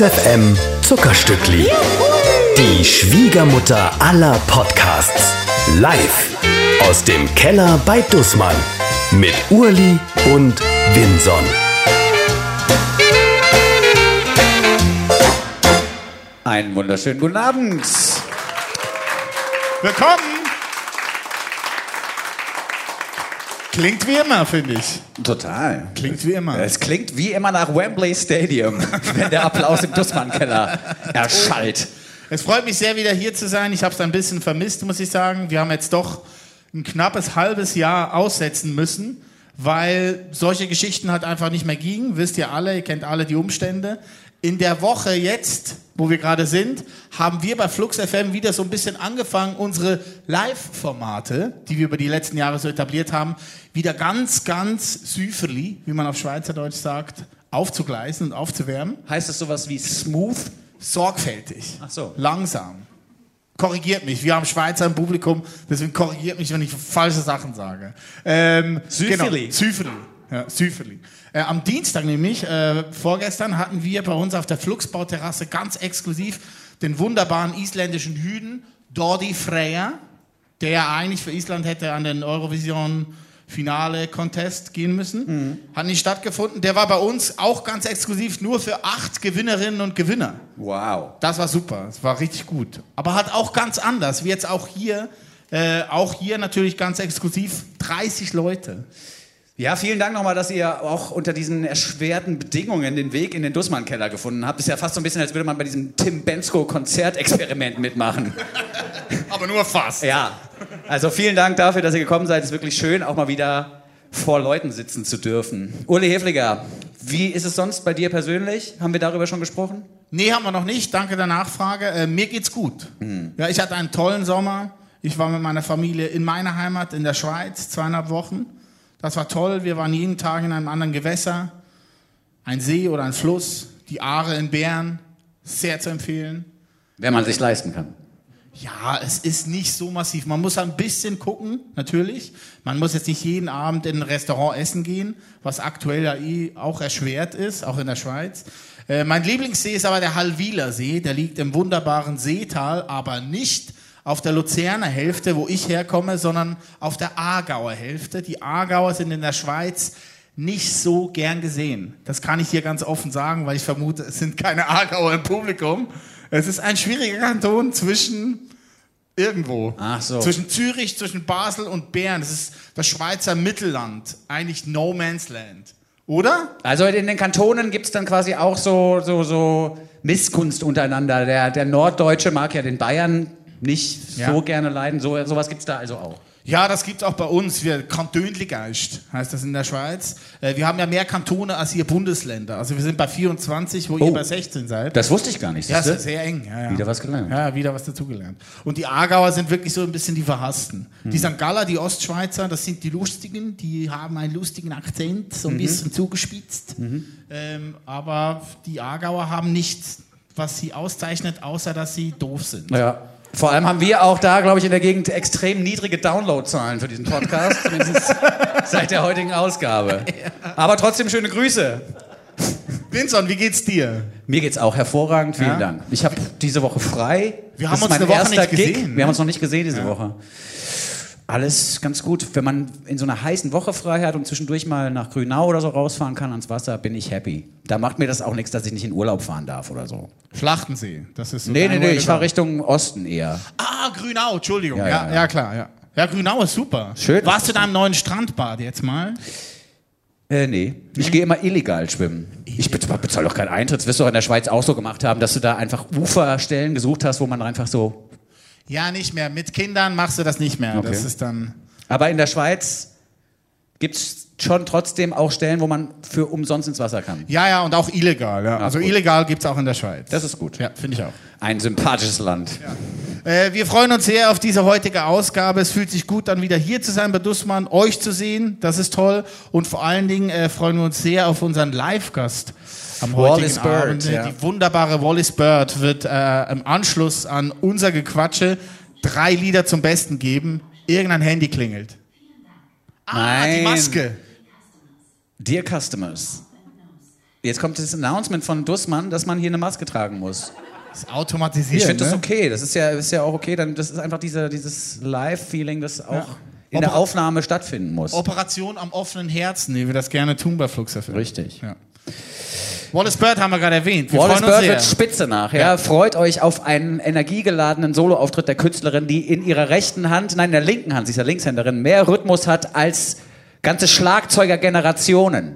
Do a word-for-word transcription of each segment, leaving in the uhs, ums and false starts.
F M Zuckerstückli. Die Schwiegermutter aller Podcasts. Live aus dem Keller bei Dussmann. Mit Urli und Vinson. Einen wunderschönen guten Abend. Willkommen. Klingt wie immer, finde ich. Total. Klingt wie immer. Es klingt wie immer nach Wembley Stadium, wenn der Applaus im Dussmann-Keller erschallt. Es freut mich sehr, wieder hier zu sein. Ich habe es ein bisschen vermisst, muss ich sagen. Wir haben jetzt doch ein knappes halbes Jahr aussetzen müssen, weil solche Geschichten halt einfach nicht mehr gingen. Wisst ihr alle, ihr kennt alle die Umstände. In der Woche jetzt, wo wir gerade sind, haben wir bei Flux F M wieder so ein bisschen angefangen, unsere Live-Formate, die wir über die letzten Jahre so etabliert haben, wieder ganz, ganz süferli, wie man auf Schweizerdeutsch sagt, aufzugleisen und aufzuwärmen. Heißt das sowas wie smooth? Sorgfältig. Ach so. Langsam. Korrigiert mich. Wir haben Schweizer im Publikum, deswegen korrigiert mich, wenn ich falsche Sachen sage. Ähm, Süferli. Genau, Süferli. Ja, Süferli. Äh, am Dienstag nämlich, äh, vorgestern, hatten wir bei uns auf der Fluxbauterrasse ganz exklusiv den wunderbaren isländischen Hüden Dordi Freyr, der ja eigentlich für Island hätte an den Eurovision Finale Contest gehen müssen. Mhm. Hat nicht stattgefunden. Der war bei uns auch ganz exklusiv nur für acht Gewinnerinnen und Gewinner. Wow. Das war super. Das war richtig gut. Aber halt auch ganz anders, wie jetzt auch hier. Äh, auch hier natürlich ganz exklusiv dreißig Leute. Ja, vielen Dank nochmal, dass ihr auch unter diesen erschwerten Bedingungen den Weg in den Dussmann-Keller gefunden habt. Ist ja fast so ein bisschen, als würde man bei diesem Tim Bendzko-Konzertexperiment mitmachen. Aber nur fast. Ja, also vielen Dank dafür, dass ihr gekommen seid. Es ist wirklich schön, auch mal wieder vor Leuten sitzen zu dürfen. Uli Hefliger, wie ist es sonst bei dir persönlich? Haben wir darüber schon gesprochen? Nee, haben wir noch nicht. Danke der Nachfrage. Äh, mir geht's gut. Mhm. Ja, ich hatte einen tollen Sommer. Ich war mit meiner Familie in meiner Heimat in der Schweiz, zweieinhalb Wochen. Das war toll. Wir waren jeden Tag in einem anderen Gewässer. Ein See oder ein Fluss. Die Aare in Bern. Sehr zu empfehlen. Wenn man sich leisten kann. Ja, es ist nicht so massiv. Man muss ein bisschen gucken, natürlich. Man muss jetzt nicht jeden Abend in ein Restaurant essen gehen, was aktuell ja eh auch erschwert ist, auch in der Schweiz. Äh, mein Lieblingssee ist aber der Hallwiler See. Der liegt im wunderbaren Seetal, aber nicht auf der Luzerner Hälfte, wo ich herkomme, sondern auf der Aargauer Hälfte. Die Aargauer sind in der Schweiz nicht so gern gesehen. Das kann ich hier ganz offen sagen, weil ich vermute, es sind keine Aargauer im Publikum. Es ist ein schwieriger Kanton zwischen irgendwo. Ach so. Zwischen Zürich, zwischen Basel und Bern. Das ist das Schweizer Mittelland. Eigentlich No Man's Land. Oder? Also in den Kantonen gibt es dann quasi auch so, so, so Missgunst untereinander. Der, der Norddeutsche mag ja den Bayern nicht Ja. so gerne leiden. So, sowas gibt es da also auch. Ja, das gibt's auch bei uns. Wir Kantönligeist heißt das in der Schweiz. Äh, wir haben ja mehr Kantone als ihr Bundesländer. Also wir sind bei vierundzwanzig, wo Oh. ihr bei sechzehn seid. Das wusste ich gar nicht. Ja, es siehste? ist sehr eng. Ja, ja. Wieder was gelernt. Ja, wieder was dazugelernt. Und die Aargauer sind wirklich so ein bisschen die Verhassten. Hm. Die Sankt Galler, die Ostschweizer, das sind die Lustigen. Die haben einen lustigen Akzent, so ein Mhm. bisschen zugespitzt. Mhm. Ähm, aber die Aargauer haben nichts, was sie auszeichnet, außer dass sie doof sind. Ja. Vor allem haben wir auch da, glaube ich, in der Gegend extrem niedrige Downloadzahlen für diesen Podcast, zumindest seit der heutigen Ausgabe. Aber trotzdem schöne Grüße. Vinson, wie geht's dir? Mir geht's auch hervorragend, vielen Ja? Dank. Ich habe diese Woche frei. Wir Das haben ist uns mein eine Woche erster nicht Gig. gesehen, ne? Wir haben uns noch nicht gesehen diese Ja. Woche. Alles ganz gut. Wenn man in so einer heißen Woche frei hat und zwischendurch mal nach Grünau oder so rausfahren kann ans Wasser, bin ich happy. Da macht mir das auch nichts, dass ich nicht in Urlaub fahren darf oder so. Schlachtensee, das ist so. Nee, dein nee, nee, Way ich to fahre go. Richtung Osten eher. Ah, Grünau, Entschuldigung. Ja, Ja, ja, ja, ja. klar, ja. Ja, Grünau ist super. Schön. Warst du da im neuen Strandbad jetzt mal? Äh, nee. Ich gehe immer illegal schwimmen. Ich bezahle bezahl doch keinen Eintritt. Das wirst du doch in der Schweiz auch so gemacht haben, dass du da einfach Uferstellen gesucht hast, wo man einfach so... Ja, nicht mehr. Mit Kindern machst du das nicht mehr. Okay. Das ist dann. Aber in der Schweiz gibt es schon trotzdem auch Stellen, wo man für umsonst ins Wasser kann. Ja, ja, und auch illegal. Ja. Ah, also gut. illegal gibt es auch in der Schweiz. Das ist gut. Ja, finde ich auch. Ein sympathisches Land. Äh, wir freuen uns sehr auf diese heutige Ausgabe. Es fühlt sich gut an, wieder hier zu sein bei Dussmann, euch zu sehen. Das ist toll. Und vor allen Dingen äh, freuen wir uns sehr auf unseren Live-Gast am heutigen Wallis Bird, Abend. ja. Die wunderbare Wallis Bird wird äh, im Anschluss an unser Gequatsche drei Lieder zum Besten geben. Irgendein Handy klingelt. Ah, Nein. die Maske. Dear Customers, Jetzt kommt das Announcement von Dussmann, dass man hier eine Maske tragen muss. Das ist automatisiert. Ich finde das ne? okay. Das ist ja, ist ja auch okay. Dann, das ist einfach diese, dieses Live-Feeling, das auch Ja. in Oper- der Aufnahme stattfinden muss. Operation am offenen Herzen, wie wir das gerne tun bei Flux F M. Richtig. Ja. Wallace Bird haben wir gerade erwähnt. Wir Wallace freuen uns Bird sehr. wird spitze nachher. Ja. Freut euch auf einen energiegeladenen Soloauftritt der Künstlerin, die in ihrer rechten Hand, nein, in der linken Hand, sie ist ja Linkshänderin, mehr Rhythmus hat als ganze Schlagzeugergenerationen.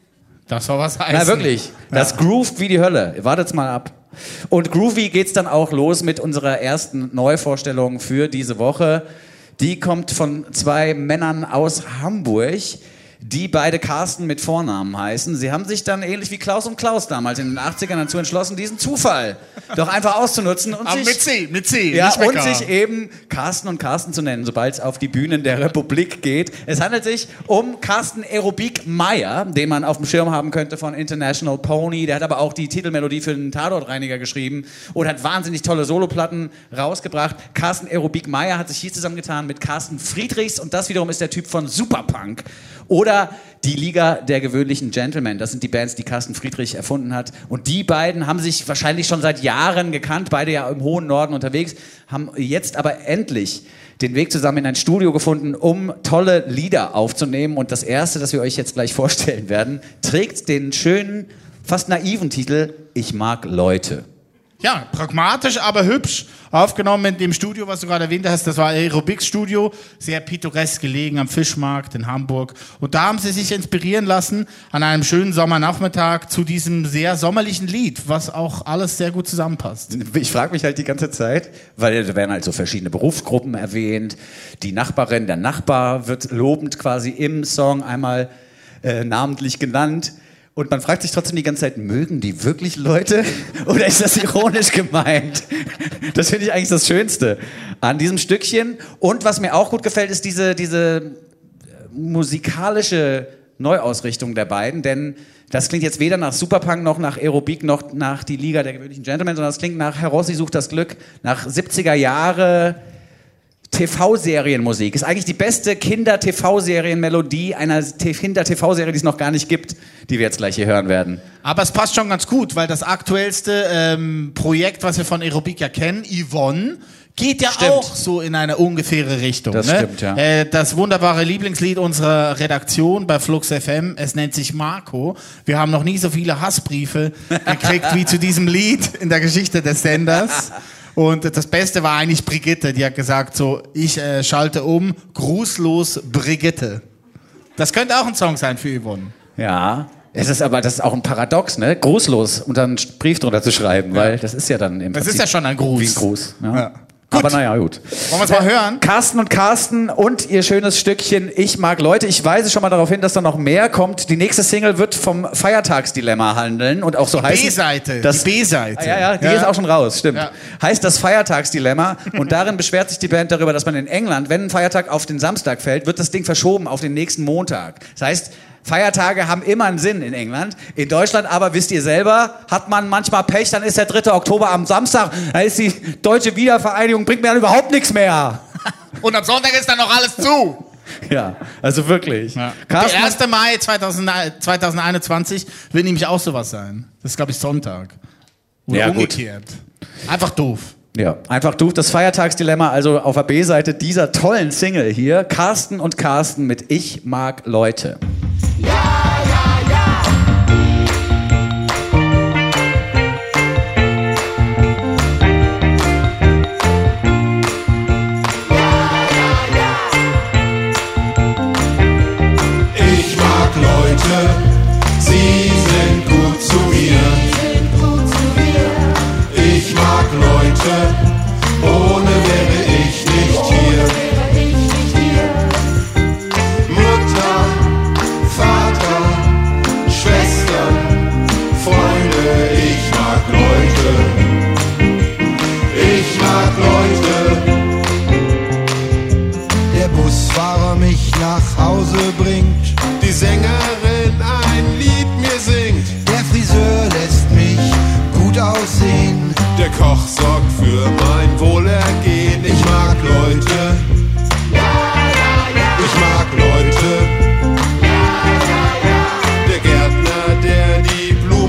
Das soll was heißen. Na wirklich, das groovt wie die Hölle. Wartet's mal ab. Und groovy geht's dann auch los mit unserer ersten Neuvorstellung für diese Woche. Die kommt von zwei Männern aus Hamburg, die beide Carsten mit Vornamen heißen. Sie haben sich dann ähnlich wie Klaus und Klaus damals in den achtzigern dazu entschlossen, diesen Zufall doch einfach auszunutzen und Aber sich... mit C, mit C. Ja, nicht mit und K. sich eben Carsten und Carsten zu nennen, sobald es auf die Bühnen der Republik geht. Es handelt sich um Carsten Aerobik Meyer, den man auf dem Schirm haben könnte von International Pony. Der hat aber auch die Titelmelodie für den Tatortreiniger geschrieben und hat wahnsinnig tolle Soloplatten rausgebracht. Carsten Aerobik Meyer hat sich hier zusammengetan mit Carsten Friedrichs und das wiederum ist der Typ von Superpunk. Oder die Liga der gewöhnlichen Gentlemen. Das sind die Bands, die Carsten Friedrich erfunden hat. Und die beiden haben sich wahrscheinlich schon seit Jahren gekannt, beide ja im hohen Norden unterwegs, haben jetzt aber endlich den Weg zusammen in ein Studio gefunden, um tolle Lieder aufzunehmen. Und das erste, das wir euch jetzt gleich vorstellen werden, trägt den schönen, fast naiven Titel Ich mag Leute. Ja, pragmatisch, aber hübsch. Aufgenommen in dem Studio, was du gerade erwähnt hast. Das war Aerobics Studio. Sehr pittoresk gelegen am Fischmarkt in Hamburg. Und da haben sie sich inspirieren lassen an einem schönen Sommernachmittag zu diesem sehr sommerlichen Lied, was auch alles sehr gut zusammenpasst. Ich frage mich halt die ganze Zeit, weil da werden halt so verschiedene Berufsgruppen erwähnt. Die Nachbarin, der Nachbar wird lobend quasi im Song einmal äh, namentlich genannt. Und man fragt sich trotzdem die ganze Zeit, mögen die wirklich Leute? Oder ist das ironisch gemeint? Das finde ich eigentlich das Schönste an diesem Stückchen. Und was mir auch gut gefällt, ist diese, diese musikalische Neuausrichtung der beiden. Denn das klingt jetzt weder nach Superpunk noch nach Aerobik noch nach die Liga der gewöhnlichen Gentlemen, sondern das klingt nach Herr Rossi sucht das Glück, nach siebziger Jahre T V-Serienmusik. Ist eigentlich die beste Kinder-T V-Serienmelodie einer Kinder-T V-Serie, die es noch gar nicht gibt, die wir jetzt gleich hier hören werden. Aber es passt schon ganz gut, weil das aktuellste ähm, Projekt, was wir von Aerobik ja kennen, Yvonne, geht ja Stimmt. auch so in eine ungefähre Richtung. Das ne? stimmt, ja. Äh, das wunderbare Lieblingslied unserer Redaktion bei Flux F M, es nennt sich Marco. Wir haben noch nie so viele Hassbriefe gekriegt wie zu diesem Lied in der Geschichte des Senders. Und das Beste war eigentlich Brigitte, die hat gesagt so, ich äh, schalte um, grußlos Brigitte. Das könnte auch ein Song sein für Yvonne. Ja, es ist aber das ist auch ein Paradox, ne? Grußlos und dann einen Brief drunter zu schreiben, weil das ist ja dann im Das Prinzip ist ja schon ein Gruß. wie ein Gruß. Ja. Ja. Aber naja, gut. Wollen wir es mal hören? Carsten und Carsten und ihr schönes Stückchen Ich mag Leute. Ich weise schon mal darauf hin, dass da noch mehr kommt. Die nächste Single wird vom Feiertagsdilemma handeln und auch so heißen. B-Seite, das- die B-Seite. Ah, ja, ja, die Ja. ist auch schon raus, stimmt. Ja. Heißt das Feiertagsdilemma und darin beschwert sich die Band darüber, dass man in England, wenn ein Feiertag auf den Samstag fällt, wird das Ding verschoben auf den nächsten Montag. Das heißt, Feiertage haben immer einen Sinn in England. In Deutschland aber, wisst ihr selber, hat man manchmal Pech, dann ist der dritte Oktober am Samstag, da ist die deutsche Wiedervereinigung, bringt mir dann überhaupt nichts mehr. Und am Sonntag ist dann noch alles zu. Ja, also wirklich. Ja. Der Carsten, erste Mai zweitausendeinundzwanzig wird nämlich auch sowas sein. Das ist, glaube ich, Sonntag. Oder Ja, gut. umgekehrt. Einfach doof. ja, einfach du, das Feiertagsdilemma, also auf der B-Seite dieser tollen Single hier, Carsten und Carsten mit Ich mag Leute. Ich mag Leute, sie sind gut zu mir. Ich mag Leute, ohne wäre ich nicht hier. Mutter, Vater, Schwestern, Freunde, ich mag Leute. Ich mag Leute. Der Busfahrer mich nach Hause bringt, die Sängerin ein Lied mir singt, der Friseur lässt mich gut aussehen, der Koch sorgt für mein Wohlergehen. Ich mag Leute, ich mag Leute, der Gärtner, der die Blumen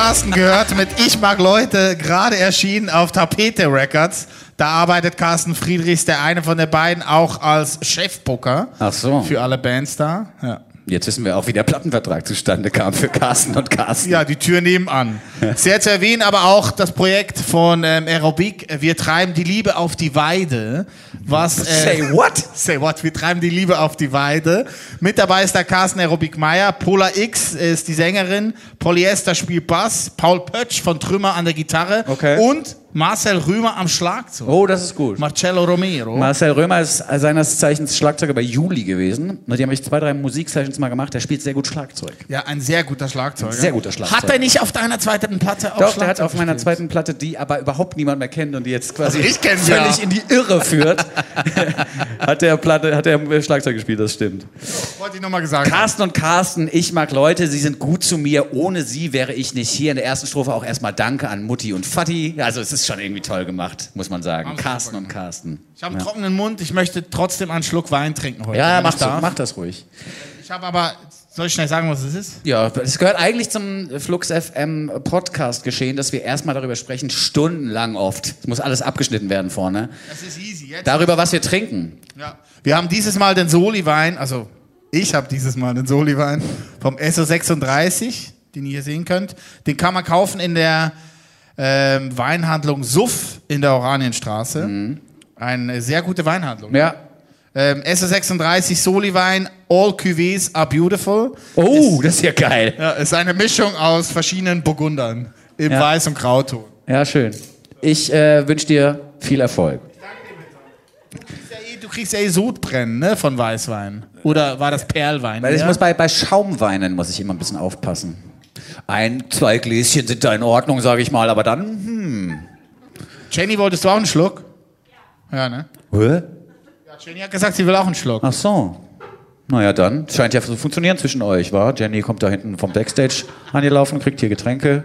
Carsten gehört mit Ich mag Leute, gerade erschienen auf Tapete Records. Da arbeitet Carsten Friedrichs, der eine von den beiden, auch als Chefbooker. Ach so. Für alle Bands da. Ja. Jetzt wissen wir auch, wie der Plattenvertrag zustande kam für Carsten und Carsten. Ja, die Tür nebenan. Sehr zu erwähnen, aber auch das Projekt von ähm, Aerobic. Wir treiben die Liebe auf die Weide. Was, äh, Say what? Say what? Wir treiben die Liebe auf die Weide. Mit dabei ist der Carsten Aerobic Meyer. Pola X ist die Sängerin. Polyester spielt Bass. Paul Pötsch von Trümmer an der Gitarre. Okay. Und Marcel Römer am Schlagzeug. Oh, das ist gut. Marcello Romero. Marcel Römer ist seines Zeichens Schlagzeuger bei Juli gewesen. Die haben ich zwei, drei Musiksessions mal gemacht. Der spielt sehr gut Schlagzeug. Ja, ein sehr guter Schlagzeuger. Sehr guter Schlagzeuger. Hat er nicht auf deiner zweiten Platte auch Doch, Schlagzeug der hat auf meiner gespielt? zweiten Platte, die aber überhaupt niemand mehr kennt und die jetzt quasi Also ich kenn sie völlig ja. in die Irre führt, hat der Platte, hat der Schlagzeug gespielt, das stimmt. Wollte ich nochmal gesagt haben. Carsten und Carsten, ich mag Leute, sie sind gut zu mir. Ohne sie wäre ich nicht hier. In der ersten Strophe auch erstmal Danke an Mutti und Vati. Also es ist schon irgendwie toll gemacht, muss man sagen. Haben sie Carsten super und Carsten. Ich habe einen trockenen Mund, ich möchte trotzdem einen Schluck Wein trinken heute. Ja, wenn mach, ich darf. mach das ruhig. Ich habe aber, soll ich schnell sagen, was es ist? Ja, es gehört eigentlich zum Flux F M Podcast geschehen, dass wir erstmal darüber sprechen, stundenlang oft. Es muss alles abgeschnitten werden vorne. Das ist easy. Jetzt. Darüber, was wir trinken. Ja. Wir haben dieses Mal den Soli-Wein, also ich habe dieses Mal den Soli-Wein vom S O sechsunddreißig, den ihr hier sehen könnt. Den kann man kaufen in der ähm, Weinhandlung Suff in der Oranienstraße. Mhm. Eine sehr gute Weinhandlung. Ja. Ähm, S O sechsunddreißig Soli-Wein, all cuvées are beautiful. Oh, ist, das ist ja geil. Ja, ist eine Mischung aus verschiedenen Burgundern im Ja. Weiß- und Grauton. Ja, schön. Ich äh, wünsche dir viel Erfolg. Du kriegst ja eh Sodbrennen, ne, von Weißwein. Oder war das Perlwein? Weil ich ja? muss bei, bei Schaumweinen muss ich immer ein bisschen aufpassen. Ein, zwei Gläschen sind da in Ordnung, sage ich mal, aber dann, hm. Jenny, wolltest du auch einen Schluck? Ja, ne? Hä? Ja, Jenny hat gesagt, sie will auch einen Schluck. Ach so. Naja, dann. Scheint ja zu funktionieren zwischen euch, wa? Jenny kommt da hinten vom Backstage angelaufen, kriegt hier Getränke.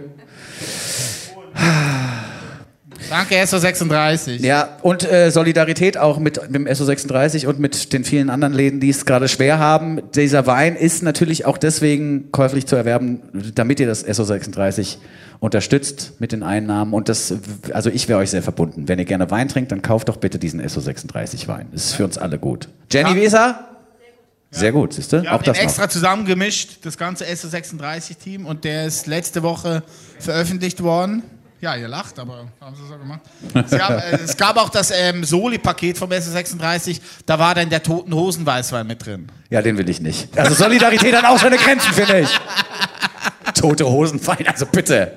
Danke, S O sechsunddreißig. Ja, und äh, Solidarität auch mit, mit dem S O sechsunddreißig und mit den vielen anderen Läden, die es gerade schwer haben. Dieser Wein ist natürlich auch deswegen käuflich zu erwerben, damit ihr das S O sechsunddreißig unterstützt mit den Einnahmen. Und das, also ich wäre euch sehr verbunden. Wenn ihr gerne Wein trinkt, dann kauft doch bitte diesen S O sechsunddreißig Wein. Das ist für uns alle gut. Jenny, wie ist er? Sehr gut, siehst du? Wir Auch haben den das noch. extra zusammengemischt, das ganze S O sechsunddreißig-Team. Und der ist letzte Woche veröffentlicht worden. Ja, ihr lacht, aber haben sie so gemacht. Es gab, äh, es gab auch das ähm, Soli-Paket vom S O sechsunddreißig, da war dann der Toten Hosen Weißwein mit drin. Ja, den will ich nicht. Also Solidarität hat auch seine Grenzen, finde ich. Tote Hosenwein, also bitte.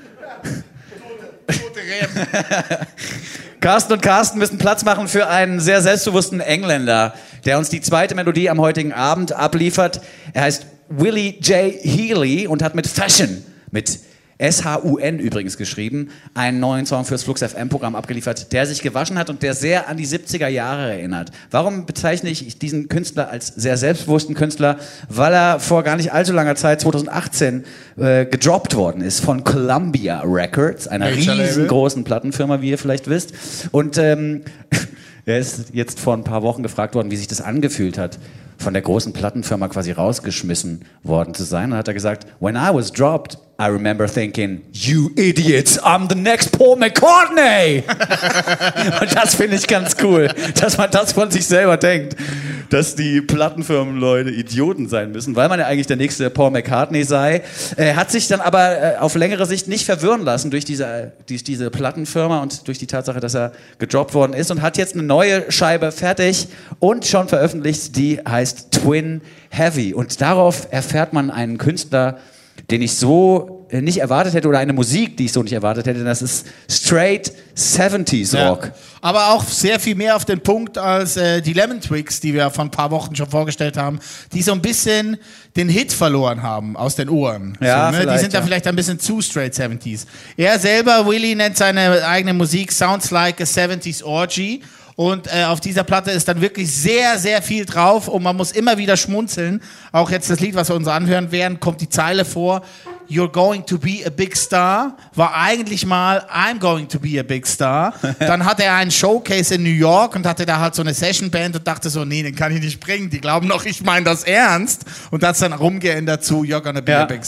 Tote, tote Reben. Carsten und Carsten müssen Platz machen für einen sehr selbstbewussten Engländer, der uns die zweite Melodie am heutigen Abend abliefert. Er heißt Willie J. Healy und hat mit Fashion, mit S H U N übrigens geschrieben, einen neuen Song fürs Flux F M-Programm abgeliefert, der sich gewaschen hat und der sehr an die siebziger Jahre erinnert. Warum bezeichne ich diesen Künstler als sehr selbstbewussten Künstler? Weil er vor gar nicht allzu langer Zeit, zweitausendachtzehn, äh, gedroppt worden ist von Columbia Records, einer Major riesengroßen Plattenfirma, wie ihr vielleicht wisst. Und ähm, er ist jetzt vor ein paar Wochen gefragt worden, wie sich das angefühlt hat, von der großen Plattenfirma quasi rausgeschmissen worden zu sein. Und dann hat er gesagt, when I was dropped, I remember thinking, you idiots, I'm the next Paul McCartney. Und das finde ich ganz cool, dass man das von sich selber denkt, dass die Plattenfirmenleute Idioten sein müssen, weil man ja eigentlich der nächste Paul McCartney sei. Er hat sich dann aber äh, auf längere Sicht nicht verwirren lassen durch diese, durch diese Plattenfirma und durch die Tatsache, dass er gedroppt worden ist und hat jetzt eine neue Scheibe fertig und schon veröffentlicht, die heißt Twin Heavy. Und darauf erfährt man einen Künstler, den ich so nicht erwartet hätte, oder eine Musik, die ich so nicht erwartet hätte. Das ist straight seventies Rock. Ja. Aber auch sehr viel mehr auf den Punkt als äh, die Lemon Twigs, die wir vor ein paar Wochen schon vorgestellt haben, die so ein bisschen den Hit verloren haben aus den Ohren. Ja, so, ne? Die sind da ja. vielleicht ein bisschen zu straight seventies. Er selber, Willie, nennt seine eigene Musik Sounds Like a seventies Orgy. Und äh, auf dieser Platte ist dann wirklich sehr, sehr viel drauf und man muss immer wieder schmunzeln. Auch jetzt das Lied, was wir uns anhören werden, kommt die Zeile vor. You're going to be a big star. War eigentlich mal I'm going to be a big star. Dann hatte er einen Showcase in New York und hatte da halt so eine Sessionband und dachte so, nee, den kann ich nicht bringen. Die glauben noch, ich meine das ernst. Und das dann rumgeändert zu You're gonna be Ja. a big star.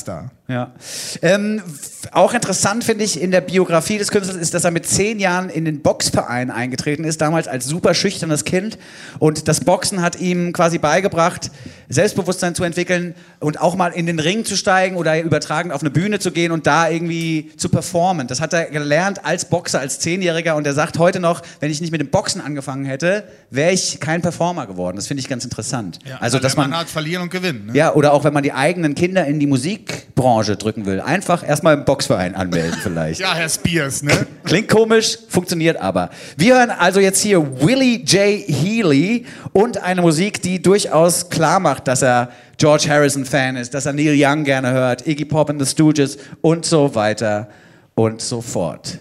Ja. Ähm, auch interessant finde ich in der Biografie des Künstlers ist, dass er mit zehn Jahren in den Boxverein eingetreten ist, damals als super schüchternes Kind. Und das Boxen hat ihm quasi beigebracht, Selbstbewusstsein zu entwickeln und auch mal in den Ring zu steigen oder übertragend auf eine Bühne zu gehen und da irgendwie zu performen. Das hat er gelernt als Boxer, als Zehnjähriger. Und er sagt heute noch, wenn ich nicht mit dem Boxen angefangen hätte, wäre ich kein Performer geworden. Das finde ich ganz interessant. Ja, also, dass man halt verlieren und gewinnen. Ne? Ja, oder auch wenn man die eigenen Kinder in die Musikbranche drücken will. Einfach erstmal im Boxverein anmelden vielleicht. Ja, Herr Spears, ne? Klingt komisch, funktioniert aber. Wir hören also jetzt hier Willie J. Healy und eine Musik, die durchaus klar macht, dass er George Harrison-Fan ist, dass er Neil Young gerne hört, Iggy Pop and the Stooges und so weiter und so fort.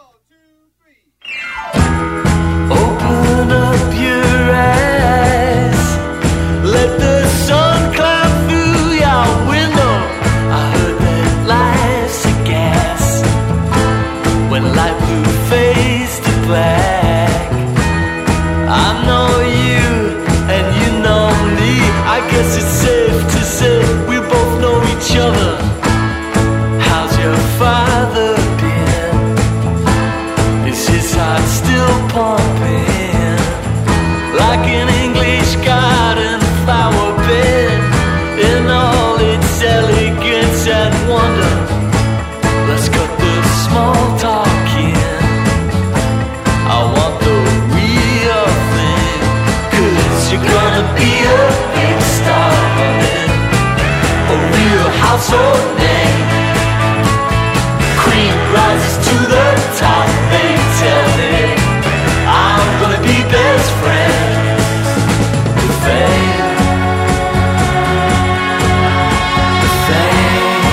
Open up your eyes, let the sun climb through your window. I heard that life's a gas, when light blue fades to black. I know you and you know me, I guess it's safe to say we both know each other. How's your father been? Is his heart still pumping? Like an English garden flower bed, in all its elegance and wonder. Let's cut the small talk in, I want the real thing. Cause you're gonna be a big star, a real household name. Cream rises to the top, they tell me I'm gonna be best friend with fame. With fame.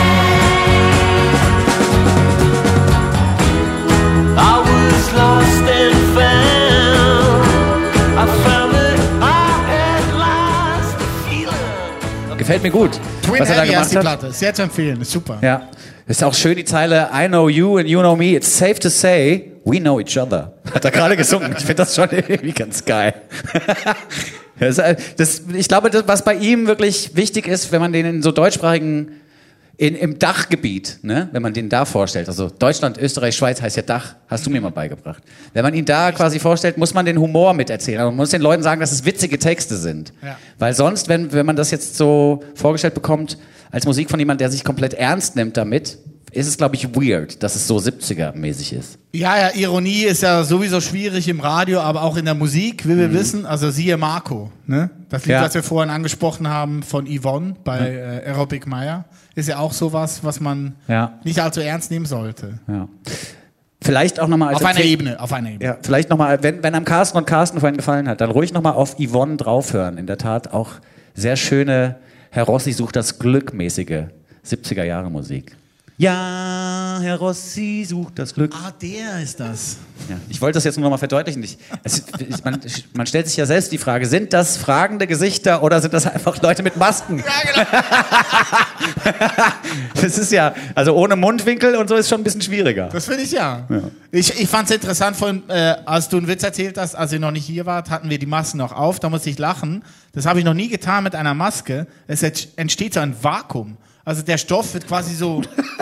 I was lost and found. I found that I had lost the feeling. Gefällt mir gut, Twin was er da Heavy heißt gemacht die hat. Platte. Sehr zu empfehlen, ist super. Ja, ist auch schön die Zeile I know you and you know me, it's safe to say we know each other. Hat er gerade gesungen. Ich finde das schon irgendwie ganz geil. Das, das, ich glaube, das, was bei ihm wirklich wichtig ist, wenn man den in so deutschsprachigen, in, im Dachgebiet, ne, wenn man den da vorstellt, also Deutschland, Österreich, Schweiz heißt ja Dach, hast du mir mal beigebracht. Wenn man ihn da quasi vorstellt, muss man den Humor miterzählen. Also man muss den Leuten sagen, dass es witzige Texte sind. Ja. Weil sonst, wenn, wenn man das jetzt so vorgestellt bekommt, als Musik von jemandem, der sich komplett ernst nimmt damit, ist es, glaube ich, weird, dass es so siebziger-mäßig ist. Ja, ja, Ironie ist ja sowieso schwierig im Radio, aber auch in der Musik, wie wir mhm. wissen. Also siehe Marco, ne? Das Lied, ja. was wir vorhin angesprochen haben von Yvonne bei ja. äh, Aerobic Meyer, ist ja auch sowas, was man ja. nicht allzu ernst nehmen sollte. Ja. Vielleicht auch nochmal... Auf einer Ebene, auf einer Ebene. Ja, vielleicht nochmal, wenn, wenn einem Carsten und Carsten vorhin gefallen hat, dann ruhig nochmal auf Yvonne draufhören. In der Tat auch sehr schöne, Herr Rossi sucht das Glück mäßige siebziger-Jahre-Musik. Ja, Herr Rossi sucht das Glück. Ah, der ist das. Ja, ich wollte das jetzt nur noch mal verdeutlichen. Ich, es, man, man stellt sich ja selbst die Frage, sind das fragende Gesichter oder sind das einfach Leute mit Masken? Ja, genau. Das ist ja, also ohne Mundwinkel und so ist schon ein bisschen schwieriger. Das finde ich ja. ja. Ich, ich fand es interessant, von, äh, als du einen Witz erzählt hast, als ihr noch nicht hier wart, hatten wir die Masken noch auf, da musste ich lachen. Das habe ich noch nie getan mit einer Maske. Es entsteht so ein Vakuum. Also der Stoff wird quasi so...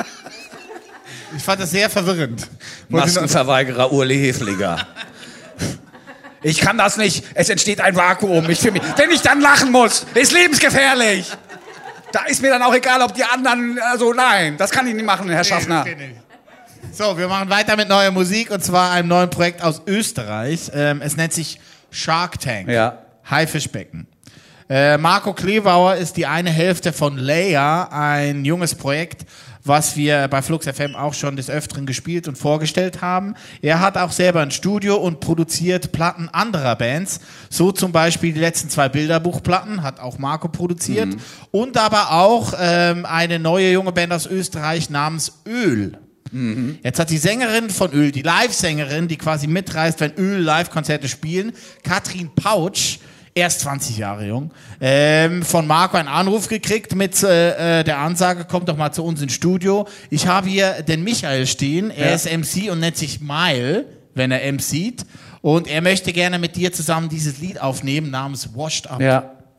Ich fand das sehr verwirrend. Maskenverweigerer Urli Hefliger. Ich kann das nicht. Es entsteht ein Vakuum. Ich fühl mich, wenn ich dann lachen muss, ist lebensgefährlich. Da ist mir dann auch egal, ob die anderen... Also nein, das kann ich nicht machen, Herr Schaffner. Nee, nicht. So, wir machen weiter mit neuer Musik und zwar einem neuen Projekt aus Österreich. Ähm, es nennt sich Shark Tank. Ja. Haifischbecken. Äh, Marco Klebauer ist die eine Hälfte von Leia, ein junges Projekt, was wir bei Flux F M auch schon des Öfteren gespielt und vorgestellt haben. Er hat auch selber ein Studio und produziert Platten anderer Bands. So zum Beispiel die letzten zwei Bilderbuchplatten hat auch Marco produziert. Mhm. Und aber auch ähm, eine neue junge Band aus Österreich namens Öl. Mhm. Jetzt hat die Sängerin von Öl, die Live-Sängerin, die quasi mitreist, wenn Öl Live-Konzerte spielen, Katrin Pautsch, erst zwanzig Jahre jung, ähm, von Marco einen Anruf gekriegt mit äh, der Ansage, kommt doch mal zu uns ins Studio. Ich habe hier den Michael stehen, er ja. ist M C und nennt sich Mile, wenn er M C't. Und er möchte gerne mit dir zusammen dieses Lied aufnehmen namens Washed Up. Ja.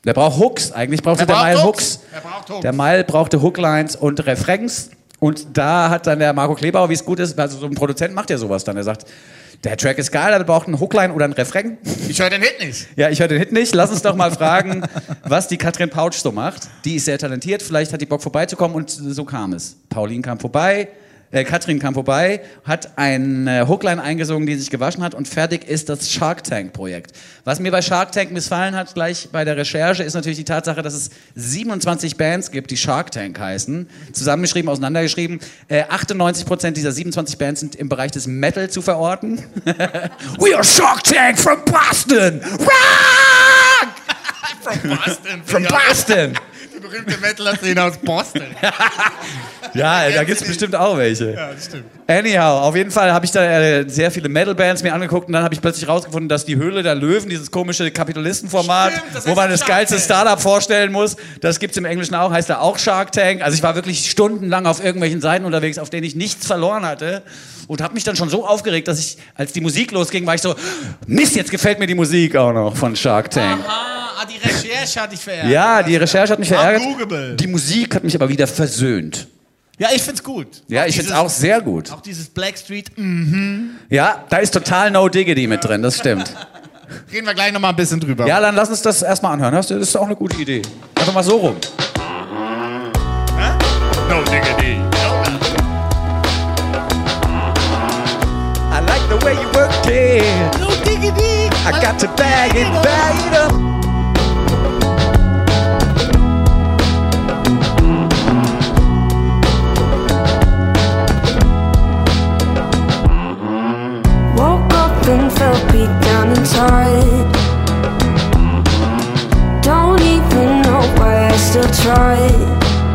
Der braucht Hooks. Eigentlich brauchte der, braucht Mile Hooks. Hooks. Er braucht Hooks. Der Mile brauchte Hooklines und Refrains. Und da hat dann der Marco Klebauer, wie es gut ist, also so ein Produzent macht ja sowas dann. Er sagt, der Track ist geil, aber wir brauchen einen Hookline oder einen Refrain. Ich höre den Hit nicht. Ja, ich höre den Hit nicht. Lass uns doch mal fragen, was die Katrin Pautsch so macht. Die ist sehr talentiert, vielleicht hat die Bock vorbeizukommen und so kam es. Pauline kam vorbei, äh, Katrin kam vorbei, hat ein äh, Hookline eingesungen, die sich gewaschen hat und fertig ist das Shark Tank Projekt. Was mir bei Shark Tank missfallen hat, gleich bei der Recherche, ist natürlich die Tatsache, dass es siebenundzwanzig Bands gibt, die Shark Tank heißen. Zusammengeschrieben, auseinandergeschrieben. Äh, achtundneunzig Prozent dieser siebenundzwanzig Bands sind im Bereich des Metal zu verorten. We are Shark Tank from Boston! Rock! From Boston. From Boston! Die berühmte Metal-Szene aus Boston. Ja, da gibt es bestimmt auch welche. Ja, das stimmt. Anyhow, auf jeden Fall habe ich da äh, sehr viele Metal-Bands mir angeguckt und dann habe ich plötzlich rausgefunden, dass die Höhle der Löwen, dieses komische Kapitalistenformat, Stimmt, das wo heißt man das Shark geilste Tank. Startup vorstellen muss, das gibt's im Englischen auch, heißt da auch Shark Tank. Also ich war wirklich stundenlang auf irgendwelchen Seiten unterwegs, auf denen ich nichts verloren hatte und habe mich dann schon so aufgeregt, dass ich, als die Musik losging, war ich so, Mist, jetzt gefällt mir die Musik auch noch von Shark Tank. Aha, ah, die Recherche hat dich verärgert. Ja, die Recherche hat mich verärgert. Ungoogable. Die Musik hat mich aber wieder versöhnt. Ja, ich find's gut. Ja, ich Dieses- find's auch sehr gut. Auch dieses Blackstreet, mm, Ja, da ist total No Diggity mit drin, das stimmt. reden wir gleich noch mal ein bisschen drüber. Ja, dann lass uns das erstmal anhören. Das ist auch eine gute Idee. Einfach mal so rum. No diggity. I like the way you work it. No diggity. I got to bag it, bag it up. Woke up and felt beat down inside. Don't even know why I still tried.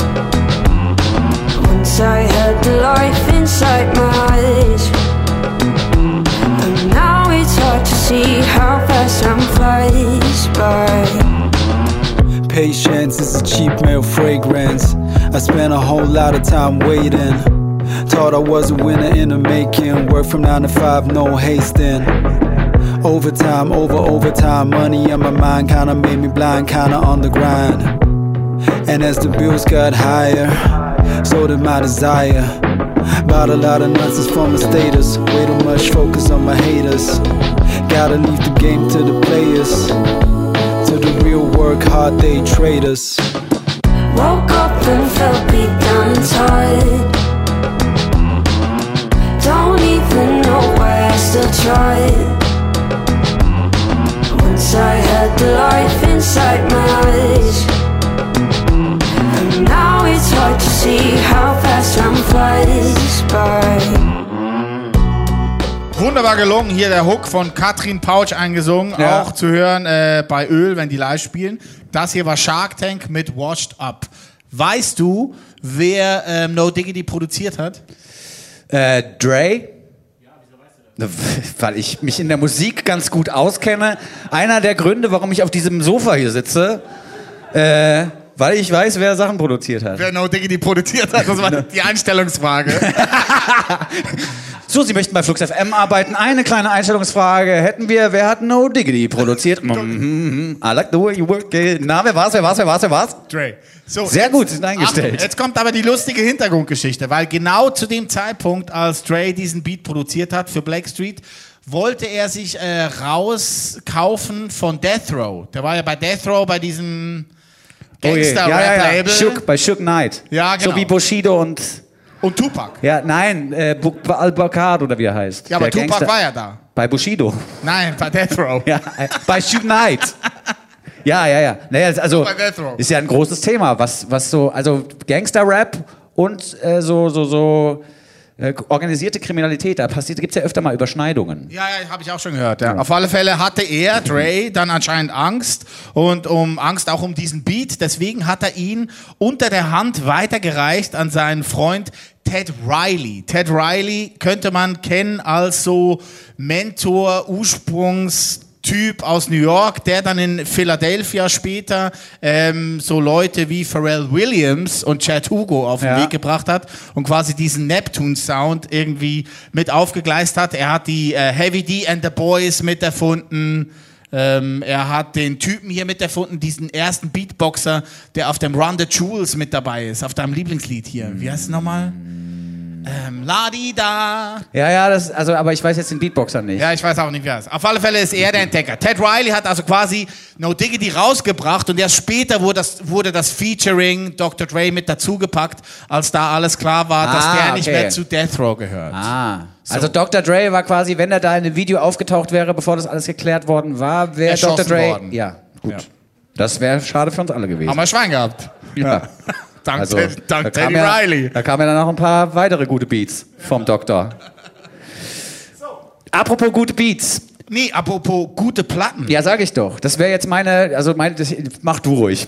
Once I had the life inside my eyes, and now it's hard to see how fast time flies by. Patience is a cheap male fragrance. I spent a whole lot of time waiting. Thought I was a winner in the making. Work from nine to five, no hasting. Overtime, over overtime. Money on my mind kinda made me blind, kinda on the grind. And as the bills got higher, so did my desire. Bought a lot of nonsense for my status. Way too much focus on my haters. Gotta leave the game to the players. To the real work hard day traders. Woke up and felt beat down inside. Don't even know why I still tried. Once I had the life inside my eyes, and now it's hard to see how fast time flies by. Wunderbar gelungen. Hier der Hook von Katrin Pautsch eingesungen. Ja. Auch zu hören äh, bei Öl, wenn die live spielen. Das hier war Shark Tank mit Washed Up. Weißt du, wer ähm, No Diggity produziert hat? Äh, Dre? Ja, wieso weißt du das? Weil ich mich in der Musik ganz gut auskenne. Einer der Gründe, warum ich auf diesem Sofa hier sitze, äh, weil ich weiß, wer Sachen produziert hat. Wer No Diggity produziert hat, das war die Einstellungsfrage. So, Sie möchten bei Flux F M arbeiten. Eine kleine Einstellungsfrage hätten wir. Wer hat No Diggity produziert? Mhm, I like the way you work it. Na, wer war's, wer war's, wer war's, wer war's? Dre. So, Sehr gut, sind eingestellt. Achtung, jetzt kommt aber die lustige Hintergrundgeschichte, weil genau zu dem Zeitpunkt, als Dre diesen Beat produziert hat für Blackstreet, wollte er sich äh, rauskaufen von Death Row. Der war ja bei Death Row, bei diesem Oh je. Ja, ja, ja. Gangster-Rap-Label. Shook, bei Shook Knight. Ja, genau. So wie Bushido und... Und Tupac. Ja, nein, äh, Bu- Al-Bakad oder wie er heißt. Ja, aber Der Tupac Gangster- war ja da. Bei Bushido. Nein, bei Death Row. Ja, äh, bei Shook Knight. Ja, ja, ja. Naja, also Bei Death Row. ist ja ein großes Thema, was, was so, also Gangster-Rap und äh, so, so, so äh, organisierte Kriminalität, da passiert, gibt's ja öfter mal Überschneidungen. Ja, ja, habe ich auch schon gehört. Ja. Auf alle Fälle hatte er, Dre, dann anscheinend Angst und um Angst auch um diesen Beat. Deswegen hat er ihn unter der Hand weitergereicht an seinen Freund Ted Riley. Ted Riley könnte man kennen als so Mentor, Ursprungs Typ aus New York, der dann in Philadelphia später ähm, so Leute wie Pharrell Williams und Chad Hugo auf den Ja. Weg gebracht hat und quasi diesen Neptune-Sound irgendwie mit aufgegleist hat. Er hat die äh, Heavy D and the Boys miterfunden. Ähm, er hat den Typen hier mit erfunden, diesen ersten Beatboxer, der auf dem Run the Jewels mit dabei ist, auf deinem Lieblingslied hier. Wie heißt es nochmal? Ähm, La-di-da. Ja, ja, das, also, aber ich weiß jetzt den Beatboxer nicht. Ja, ich weiß auch nicht, wie er ist. Auf alle Fälle ist er der Entdecker. Ted Riley hat also quasi No Diggity rausgebracht und erst später wurde das, wurde das Featuring Doktor Dre mit dazugepackt, als da alles klar war, dass Ah, der nicht okay. mehr zu Death Row gehört. Ah. Also Doktor Dre war quasi, wenn er da in einem Video aufgetaucht wäre, bevor das alles geklärt worden war, wäre Erschossen Doktor Dre... worden. Ja, gut. Ja. Das wäre schade für uns alle gewesen. Haben wir Schwein gehabt. Ja. Dank, Also, Ted, dank da Teddy kam ja, Riley. Da kamen ja dann noch ein paar weitere gute Beats vom Doktor. Apropos gute Beats. Nee, apropos gute Platten. Ja, sag ich doch. Das wäre jetzt meine, also meine, das, mach du ruhig.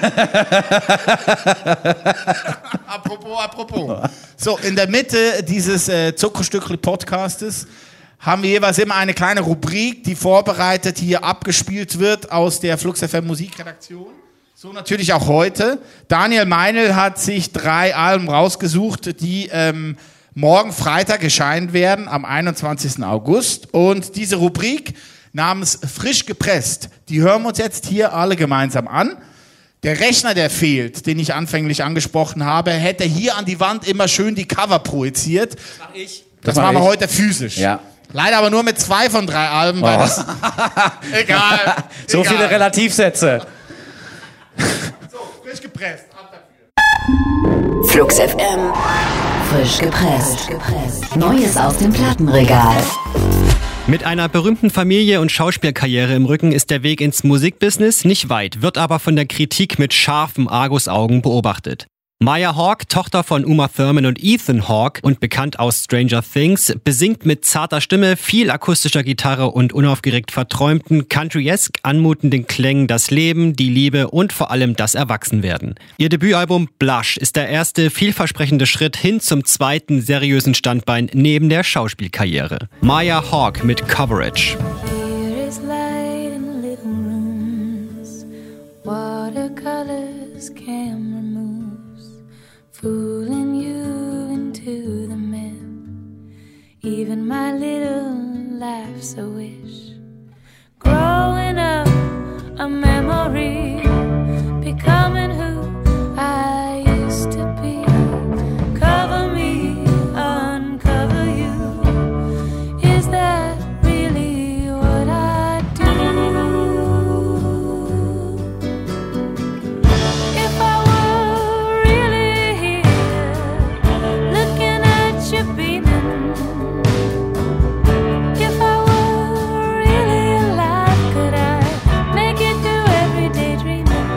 apropos, apropos. So, in der Mitte dieses äh, Zuckerstückli-Podcastes haben wir jeweils immer eine kleine Rubrik, die vorbereitet hier abgespielt wird aus der Flux F M Musikredaktion. So natürlich auch heute. Daniel Meinl hat sich drei Alben rausgesucht, die ähm, morgen Freitag erscheinen werden, am einundzwanzigsten August. Und diese Rubrik namens Frisch gepresst, die hören wir uns jetzt hier alle gemeinsam an. Der Rechner, der fehlt, den ich anfänglich angesprochen habe, hätte hier an die Wand immer schön die Cover projiziert. Das mach ich. Das, das machen wir heute physisch. Ja. Leider aber nur mit zwei von drei Alben, weil Oh. das... egal. So egal. viele Relativsätze. So, frisch gepresst. Ab dafür. Flux F M. Frisch gepresst. Neues aus dem Plattenregal. Mit einer berühmten Familie und Schauspielkarriere im Rücken ist der Weg ins Musikbusiness nicht weit, wird aber von der Kritik mit scharfen Argusaugen beobachtet. Maya Hawke, Tochter von Uma Thurman und Ethan Hawke und bekannt aus Stranger Things, besingt mit zarter Stimme, viel akustischer Gitarre und unaufgeregt verträumten, country-esque anmutenden Klängen das Leben, die Liebe und vor allem das Erwachsenwerden. Ihr Debütalbum Blush ist der erste vielversprechende Schritt hin zum zweiten seriösen Standbein neben der Schauspielkarriere. Maya Hawke mit Coverage. Here is light in little rooms, watercolors, camera moves, fooling you into the myth. Even my little life's a wish. Growing up, a memory, becoming who I used to be. Cover me, uncover you. Is that really what I do? If I were really here, looking at you beaming. If I were really alive, could I make it through every day dreaming?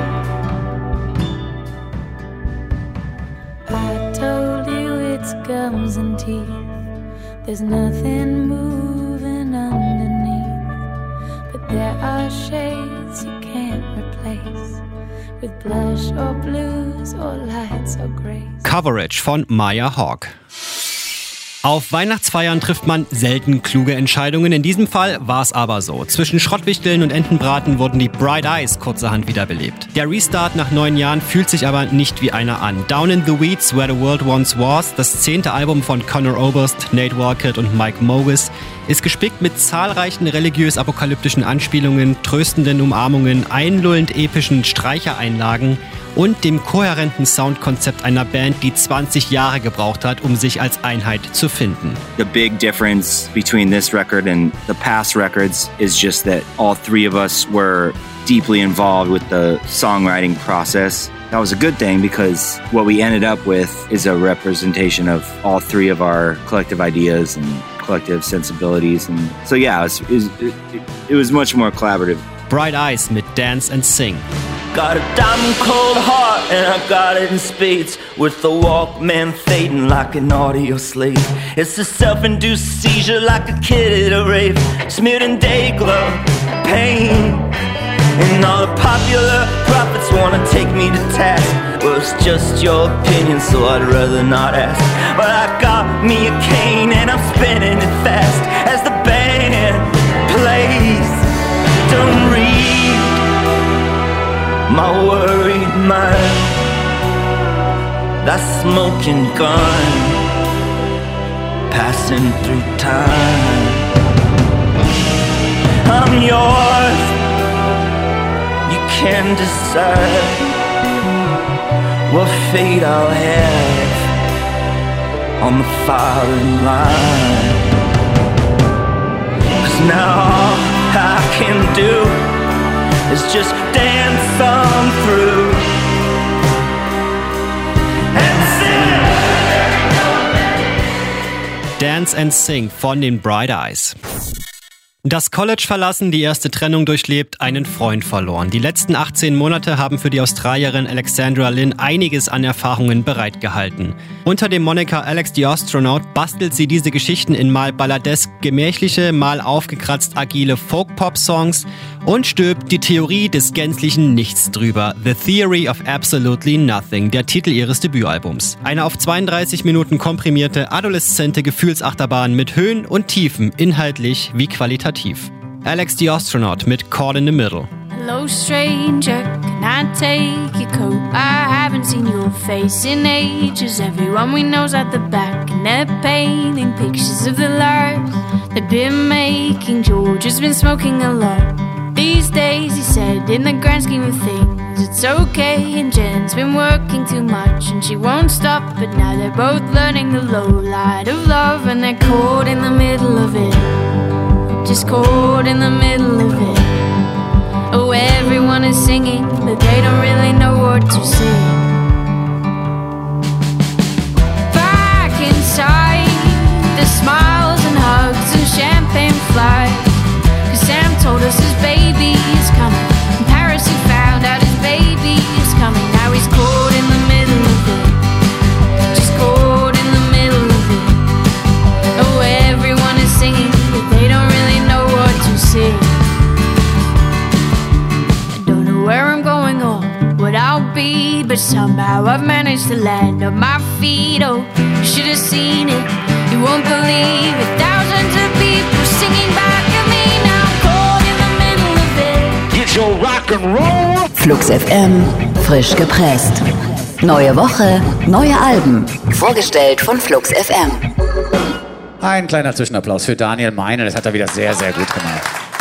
I told you it's gums and teeth. There's nothing moving underneath, but there are shades you can't replace with blush or blues or lights or grays. Coverage von Maya Hawke. Auf Weihnachtsfeiern trifft man selten kluge Entscheidungen. In diesem Fall war es aber so. Zwischen Schrottwichteln und Entenbraten wurden die Bright Eyes kurzerhand wiederbelebt. Der Restart nach neun Jahren fühlt sich aber nicht wie einer an. Down in the Weeds, Where the World Once Was, das zehnte Album von Conor Oberst, Nate Walcott und Mike Mogis, ist gespickt mit zahlreichen religiös-apokalyptischen Anspielungen, tröstenden Umarmungen, einlullend epischen Streichereinlagen und dem kohärenten Soundkonzept einer Band, die zwanzig Jahre gebraucht hat, um sich als Einheit zu finden. The big difference between this record and the past records is just that all three of us were deeply involved with the songwriting process. That was a good thing because what we ended up with is a representation of all three of our collective ideas and collective sensibilities. And so yeah, it was, it, it was much more collaborative. Bright Eyes mit Dance and Sing. Got a diamond cold heart and I got it in spades, with the Walkman fading like an audio slave. It's a self-induced seizure like a kid at a rave, smeared in day glove, pain. And all the popular prophets wanna take me to task. Well, it's just your opinion, so I'd rather not ask. But I got me a cane and I'm spinning it fast as the band plays. Don't read my worried mind, that smoking gun passing through time. I'm yours, can decide what fate I'll have on the firing line. 'Cause now all I can do is just dance on through and sing. Dance and Sing von den Bright Eyes. Das College verlassen, die erste Trennung durchlebt, einen Freund verloren. Die letzten achtzehn Monate haben für die Australierin Alexandra Lynn einiges an Erfahrungen bereitgehalten. Unter dem Moniker Alex the Astronaut bastelt sie diese Geschichten in mal balladesk gemächliche, mal aufgekratzt agile Folk-Pop-Songs und stülpt die Theorie des gänzlichen Nichts drüber. The Theory of Absolutely Nothing, der Titel ihres Debütalbums. Eine auf zweiunddreißig Minuten komprimierte, adoleszente Gefühlsachterbahn mit Höhen und Tiefen, inhaltlich wie qualitativ. Alex the Astronaut mit Caught in the Middle. Hello stranger, can I take your coat? I haven't seen your face in ages. Everyone we know's at the back and they're painting pictures of the lives they've been making. George has been smoking a lot these days, he said, in the grand scheme of things it's okay. And Jen's been working too much and she won't stop, but now they're both learning the low light of love and they're caught in the middle of it. Just caught in the middle of it. Oh, everyone is singing, but they don't really know what to sing. Back inside, the smiles and hugs and champagne fly. 'Cause Sam told us his baby is coming. In Paris he found out his baby is coming. Now he's caught in the middle of it. Just caught in the middle of it. Oh, everyone is singing, but they don't really know what to sing. I don't know where I'm going or what I'll be, but somehow I've managed to land on my feet. Oh, you should have seen it, you won't believe it. Thousands of people singing back at me. Now I'm caught in the middle of it. Get your rock and roll. Flux F M, frisch gepresst. Neue Woche, neue Alben. Vorgestellt von Flux F M. Ein kleiner Zwischenapplaus für Daniel Meine, das hat er wieder sehr, sehr gut gemacht.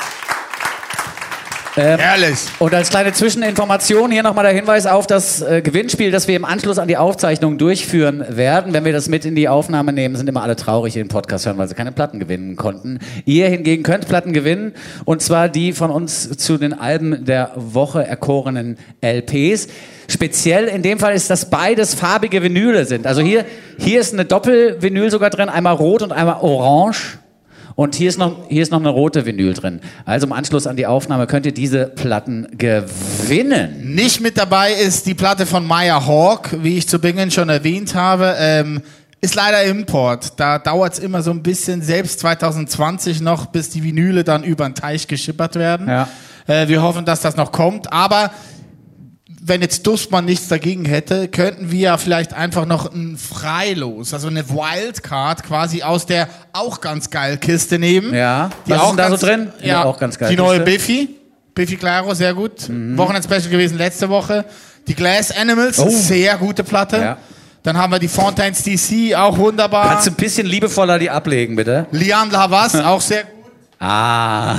Ähm, Ehrlich. Und als kleine Zwischeninformation hier nochmal der Hinweis auf das äh, Gewinnspiel, das wir im Anschluss an die Aufzeichnung durchführen werden. Wenn wir das mit in die Aufnahme nehmen, sind immer alle traurig, die den Podcast hören, weil sie keine Platten gewinnen konnten. Ihr hingegen könnt Platten gewinnen, und zwar die von uns zu den Alben der Woche erkorenen L Ps. Speziell in dem Fall ist, dass beides farbige Vinyle sind. Also hier, hier ist eine Doppelvinyl sogar drin, einmal rot und einmal orange. Und hier ist noch, hier ist noch eine rote Vinyl drin. Also im Anschluss an die Aufnahme könnt ihr diese Platten gewinnen. Nicht mit dabei ist die Platte von Maya Hawke, wie ich zu Beginn schon erwähnt habe. Ähm, ist leider Import. Da dauert es immer so ein bisschen, selbst zwanzig zwanzig noch, bis die Vinyle dann über den Teich geschippert werden. Ja. Äh, wir hoffen, dass das noch kommt. Aber wenn jetzt Dussmann nichts dagegen hätte, könnten wir ja vielleicht einfach noch ein Freilos, also eine Wildcard quasi aus der auch ganz geil Kiste nehmen. Ja, die was auch ist denn da ganz, so drin? Ja, Ja, auch ganz geil die neue Kiste. Biffy, Biffy Clyro, sehr gut. Mhm. Wochenend-Special gewesen letzte Woche. Die Glass Animals, Oh. sehr gute Platte. Ja. Dann haben wir die Fontaines D C, auch wunderbar. Kannst du ein bisschen liebevoller die ablegen, bitte? Liane Havas, auch sehr gut. Ah.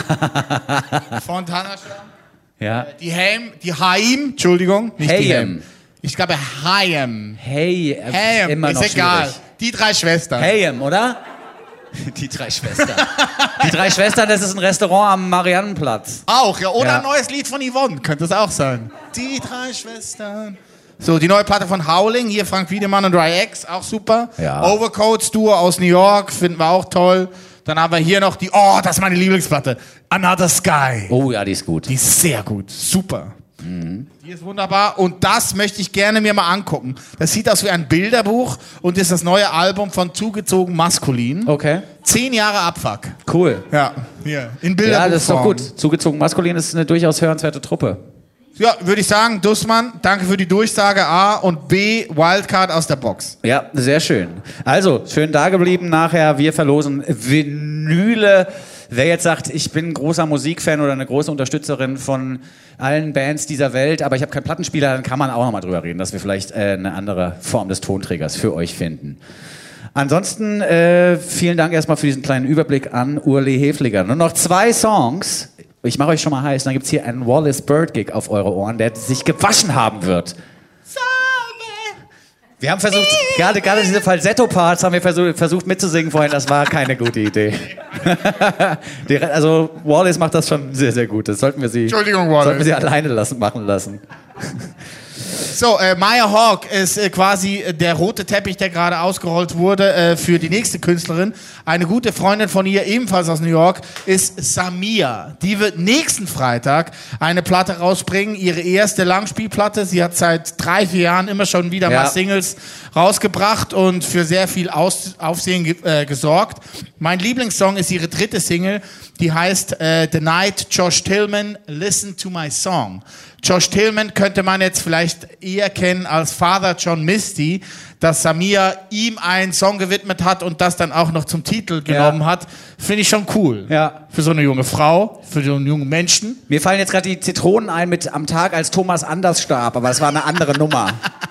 Fontana. Ja. Die Haim, die Haim, Entschuldigung, nicht die Hayem. Haim. Ich glaube Haim. Hey, äh, Haim, immer noch ist egal. schwierig. Die drei Schwestern. Hayem, oder? Die drei Schwestern. Die drei Schwestern, das ist ein Restaurant am Mariannenplatz. Auch, ja. Oder Ja. ein neues Lied von Yvonne, könnte es auch sein. Die drei Schwestern. So, die neue Platte von Howling, hier Frank Wiedemann und Ry X, auch super. Ja. Overcoats Duo aus New York, finden wir auch toll. Dann haben wir hier noch die, oh, das ist meine Lieblingsplatte, Another Sky. Oh ja, die ist gut. Die ist sehr gut, super. Mhm. Die ist wunderbar und das möchte ich gerne mir mal angucken. Das sieht aus wie ein Bilderbuch und ist das neue Album von Zugezogen Maskulin. Okay. Zehn Jahre Abfuck. Cool. Ja, hier, in Bilderbuchform. Ja, das ist doch gut. Zugezogen Maskulin ist eine durchaus hörenswerte Truppe. Ja, würde ich sagen, Dussmann, danke für die Durchsage A und B, Wildcard aus der Box. Ja, sehr schön. Also, schön da geblieben nachher. Wir verlosen Vinyle. Wer jetzt sagt, ich bin ein großer Musikfan oder eine große Unterstützerin von allen Bands dieser Welt, aber ich habe keinen Plattenspieler, dann kann man auch noch mal drüber reden, dass wir vielleicht äh, eine andere Form des Tonträgers für euch finden. Ansonsten äh, vielen Dank erstmal für diesen kleinen Überblick an Urli Hefliger. Nur noch zwei Songs. Ich mache euch schon mal heiß. Dann gibt es hier einen Wallace Bird Gig auf eure Ohren, der sich gewaschen haben wird. Wir haben versucht, gerade, gerade diese Falsetto-Parts haben wir versucht, versucht mitzusingen vorhin, das war keine gute Idee. Die, also Wallace macht das schon sehr, sehr gut. Das sollten wir sie, Entschuldigung, Wallace. sollten wir sie alleine lassen, machen lassen. So, äh, Maya Hawke ist äh, quasi der rote Teppich, der gerade ausgerollt wurde äh, für die nächste Künstlerin. Eine gute Freundin von ihr, ebenfalls aus New York, ist Samia. Die wird nächsten Freitag eine Platte rausbringen, ihre erste Langspielplatte. Sie hat seit drei, vier Jahren immer schon wieder Ja. mal Singles rausgebracht und für sehr viel Aus- Aufsehen ge- äh, gesorgt. Mein Lieblingssong ist ihre dritte Single, die heißt äh, The Night Josh Tillman, Listen to My Song. Josh Tillman könnte man jetzt vielleicht eher kennen als Father John Misty, dass Samia ihm einen Song gewidmet hat und das dann auch noch zum Titel genommen Ja. hat. Finde ich schon cool. Ja. Für so eine junge Frau, für so einen jungen Menschen. Mir fallen jetzt gerade die Zitronen ein mit am Tag, als Thomas Anders starb, aber es war eine andere Nummer.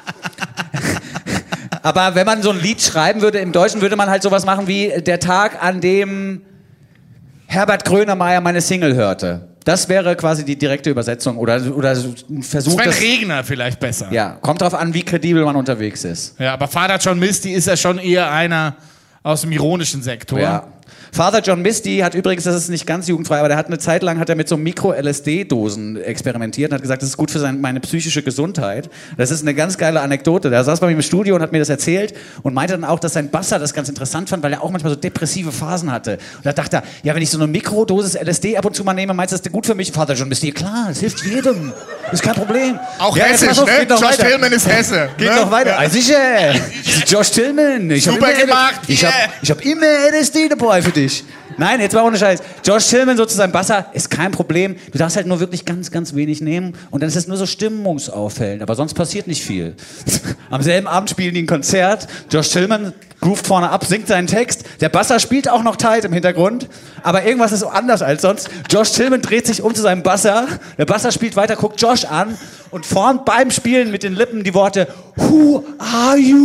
Aber wenn man so ein Lied schreiben würde, im Deutschen würde man halt sowas machen wie der Tag, an dem Herbert Grönemeyer meine Single hörte. Das wäre quasi die direkte Übersetzung oder, oder ein Versuch. Sven das- Regner vielleicht besser. Ja, kommt drauf an, wie kredibel man unterwegs ist. Ja, aber Father John Misty ist ja schon eher einer aus dem ironischen Sektor. Ja. Father John Misty hat übrigens, das ist nicht ganz jugendfrei, aber der hat eine Zeit lang hat er mit so Mikro-L S D-Dosen experimentiert und hat gesagt, das ist gut für seine, meine psychische Gesundheit. Das ist eine ganz geile Anekdote. Der saß bei mir im Studio und hat mir das erzählt und meinte dann auch, dass sein Basser das ganz interessant fand, weil er auch manchmal so depressive Phasen hatte. Und da dachte er, ja, wenn ich so eine Mikrodosis L S D ab und zu mal nehme, meinst du, das ist gut für mich? Father John Misty, klar, das hilft jedem. Ist kein Problem. Auch Ja, jetzt hessisch, pass auf, ne? geht noch Josh weiter. Tillman ist Hesse. Geht ne? noch weiter. Ja. Ah, sicher. Josh Tillman. Ich hab Super immer- gemacht, Ich yeah. habe ich hab immer L S D dabei für dich. Nein, jetzt mal ohne Scheiß. Josh Tillman so zu seinem Basser ist kein Problem. Du darfst halt nur wirklich ganz, ganz wenig nehmen und dann ist es nur so stimmungsauffällend. Aber sonst passiert nicht viel. Am selben Abend spielen die ein Konzert. Josh Tillman groovt vorne ab, singt seinen Text. Der Basser spielt auch noch tight im Hintergrund. Aber irgendwas ist so anders als sonst. Josh Tillman dreht sich um zu seinem Basser. Der Basser spielt weiter, guckt Josh an und formt beim Spielen mit den Lippen die Worte Who are you?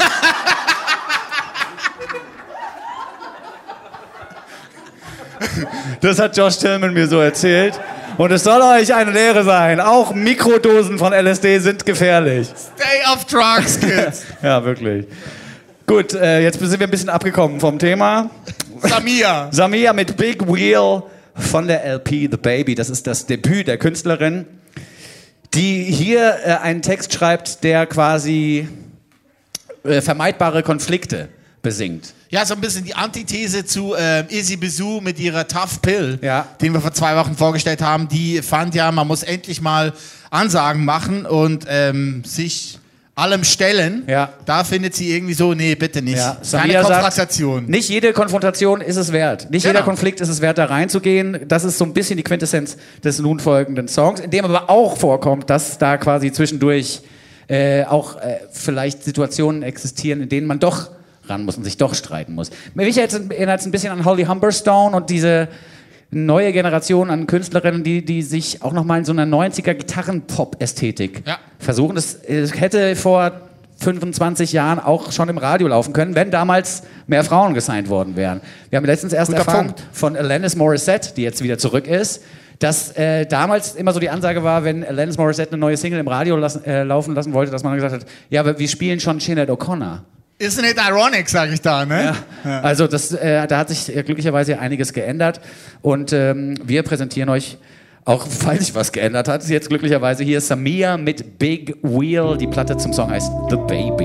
Das hat Josh Tillman mir so erzählt. Und es soll euch eine Lehre sein. Auch Mikrodosen von L S D sind gefährlich. Stay off drugs, kids. Ja, wirklich. Gut, äh, jetzt sind wir ein bisschen abgekommen vom Thema. Samia. Samia mit Big Wheel von der L P The Baby. Das ist das Debüt der Künstlerin, die hier äh, einen Text schreibt, der quasi äh, vermeidbare Konflikte besingt. Ja, so ein bisschen die Antithese zu äh, Izzy Bezou mit ihrer Tough Pill, Ja. den wir vor zwei Wochen vorgestellt haben. Die fand ja, man muss endlich mal Ansagen machen und ähm, sich allem stellen. Ja. Da findet sie irgendwie so, nee, bitte nicht. Ja, Keine Samia sagt, Konfrontation. nicht jede Konfrontation ist es wert. Nicht Genau. jeder Konflikt ist es wert, da reinzugehen. Das ist so ein bisschen die Quintessenz des nun folgenden Songs, in dem aber auch vorkommt, dass da quasi zwischendurch äh, auch äh, vielleicht Situationen existieren, in denen man doch ran muss und sich doch streiten muss. Mich erinnert es ein bisschen an Holly Humberstone und diese neue Generation an Künstlerinnen, die, die sich auch nochmal in so einer neunziger Gitarren-Pop-Ästhetik Ja. versuchen. Das äh, hätte vor fünfundzwanzig Jahren auch schon im Radio laufen können, wenn damals mehr Frauen gesigned worden wären. Wir haben letztens erst Guter erfahren Punkt. von Alanis Morissette, die jetzt wieder zurück ist, dass äh, damals immer so die Ansage war, wenn Alanis Morissette eine neue Single im Radio lassen, äh, laufen lassen wollte, dass man gesagt hat, ja, aber wir spielen schon Sinead O'Connor. Isn't it ironic, sag ich da, ne? Ja. Also das, äh, da hat sich äh, glücklicherweise einiges geändert und ähm, wir präsentieren euch, auch falls sich was geändert hat, ist jetzt glücklicherweise hier Samia mit Big Wheel. Die Platte zum Song heißt The Baby.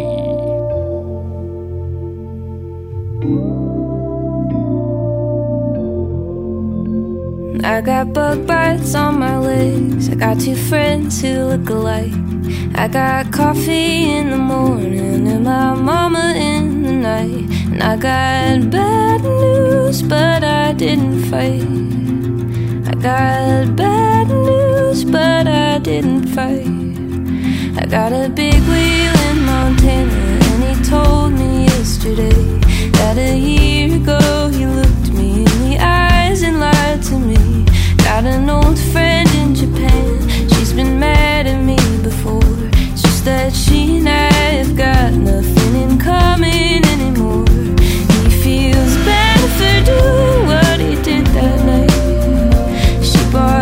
I got bug bites on my legs. I got two friends who look alike. I got coffee in the morning and my mama in the night. And I got bad news, but I didn't fight. I got bad news, but I didn't fight. I got a big wheel in Montana, and he told me yesterday that a year ago he looked me in the eyes and lied to me. Got an old friend in Japan, she's been mad at me before. It's just that she and I have got nothing in common anymore. He feels bad for doing what he did that night. She bought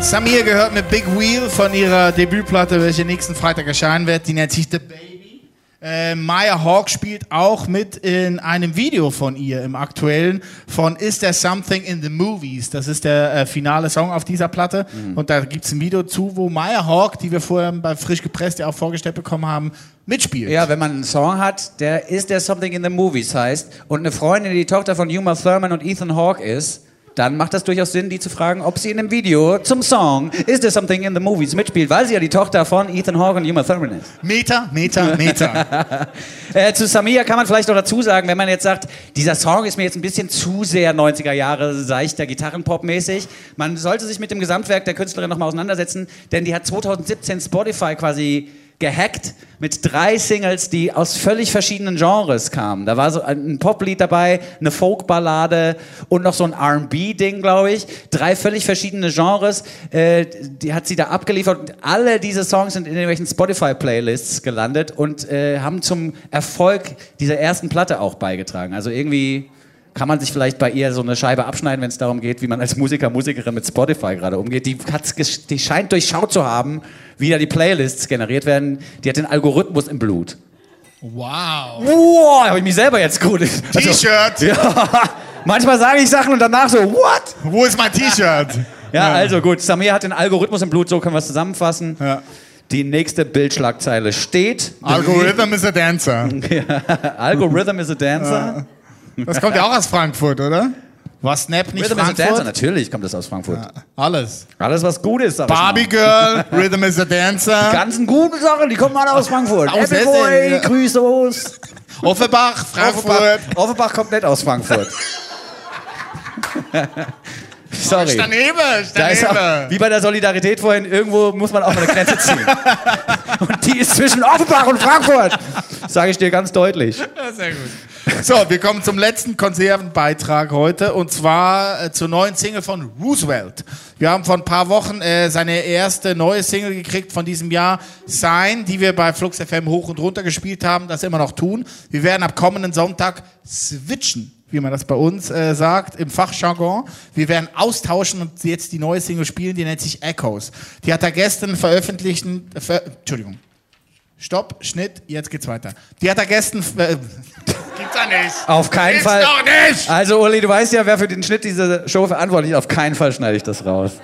Samir gehört mit Big Wheel von ihrer Debütplatte, welche nächsten Freitag erscheinen wird. Die nennt sich The Baby. Äh, Maya Hawke spielt auch mit in einem Video von ihr, im aktuellen, von Is There Something in the Movies. Das ist der äh, finale Song auf dieser Platte. Mhm. Und da gibt es ein Video zu, wo Maya Hawke, die wir vorher bei Frisch gepresst ja auch vorgestellt bekommen haben, mitspielt. Ja, wenn man einen Song hat, der Is There Something in the Movies heißt und eine Freundin, die die Tochter von Uma Thurman und Ethan Hawke ist, dann macht das durchaus Sinn, die zu fragen, ob sie in dem Video zum Song Is There Something in the Movies mitspielt, weil sie ja die Tochter von Ethan Hawke und Uma Thurman ist. Meter, Meter, Meter. äh, zu Samir kann man vielleicht noch dazu sagen, wenn man jetzt sagt, dieser Song ist mir jetzt ein bisschen zu sehr neunziger Jahre seichter Gitarrenpop-mäßig. Man sollte sich mit dem Gesamtwerk der Künstlerin nochmal auseinandersetzen, denn die hat zwanzig siebzehn Spotify quasi gehackt mit drei Singles, die aus völlig verschiedenen Genres kamen. Da war so ein Poplied dabei, eine Folkballade und noch so ein R and B-Ding, glaube ich. Drei völlig verschiedene Genres, äh, die hat sie da abgeliefert. Und alle diese Songs sind in irgendwelchen Spotify-Playlists gelandet und äh, haben zum Erfolg dieser ersten Platte auch beigetragen. Also irgendwie kann man sich vielleicht bei ihr so eine Scheibe abschneiden, wenn es darum geht, wie man als Musiker, Musikerin mit Spotify gerade umgeht. Die, hat's, die scheint durchschaut zu haben, wie da die Playlists generiert werden. Die hat den Algorithmus im Blut. Wow. Wow, habe ich mich selber jetzt gut. T-Shirt. Also, ja, manchmal sage ich Sachen und danach so, what? Wo ist mein T-Shirt? Ja, ja, also gut. Samir hat den Algorithmus im Blut, so können wir es zusammenfassen. Ja. Die nächste Bildschlagzeile steht. Algorithm is a dancer. Algorithm is a dancer. Ja. Das kommt ja auch aus Frankfurt, oder? War Snap nicht Rhythm Frankfurt? Is a Dancer, natürlich kommt das aus Frankfurt. Ja, alles. Alles, was gut ist. Barbie Girl, Rhythm is a Dancer. Die ganzen guten Sachen, die kommen alle aus Frankfurt. Aus Happy Boy, ja. Grüße aus. Offenbach, Frankfurt. Offenbach, Offenbach kommt nicht aus Frankfurt. Sorry. Ist daneben, ist da ist daneben. auch, wie bei der Solidarität vorhin, irgendwo muss man auch mal eine Grenze ziehen. Und die ist zwischen Offenbach und Frankfurt. Sage ich dir ganz deutlich. Ja, sehr gut. So, wir kommen zum letzten Konservenbeitrag heute und zwar äh, zur neuen Single von Roosevelt. Wir haben vor ein paar Wochen äh, seine erste neue Single gekriegt von diesem Jahr, Sign, die wir bei Flux F M hoch und runter gespielt haben, das immer noch tun. Wir werden ab kommenden Sonntag switchen, wie man das bei uns äh, sagt, im Fachjargon. Wir werden austauschen und jetzt die neue Single spielen, die nennt sich Echoes. Die hat er gestern veröffentlicht, äh, ver Entschuldigung. Stopp, Schnitt, jetzt geht's weiter. Die hat er gestern... Äh, gibt's ja nicht. Auf keinen Gibt's Fall. doch nicht. Also Uli, du weißt ja, wer für den Schnitt dieser Show verantwortlich ist. Auf keinen Fall schneide ich das raus.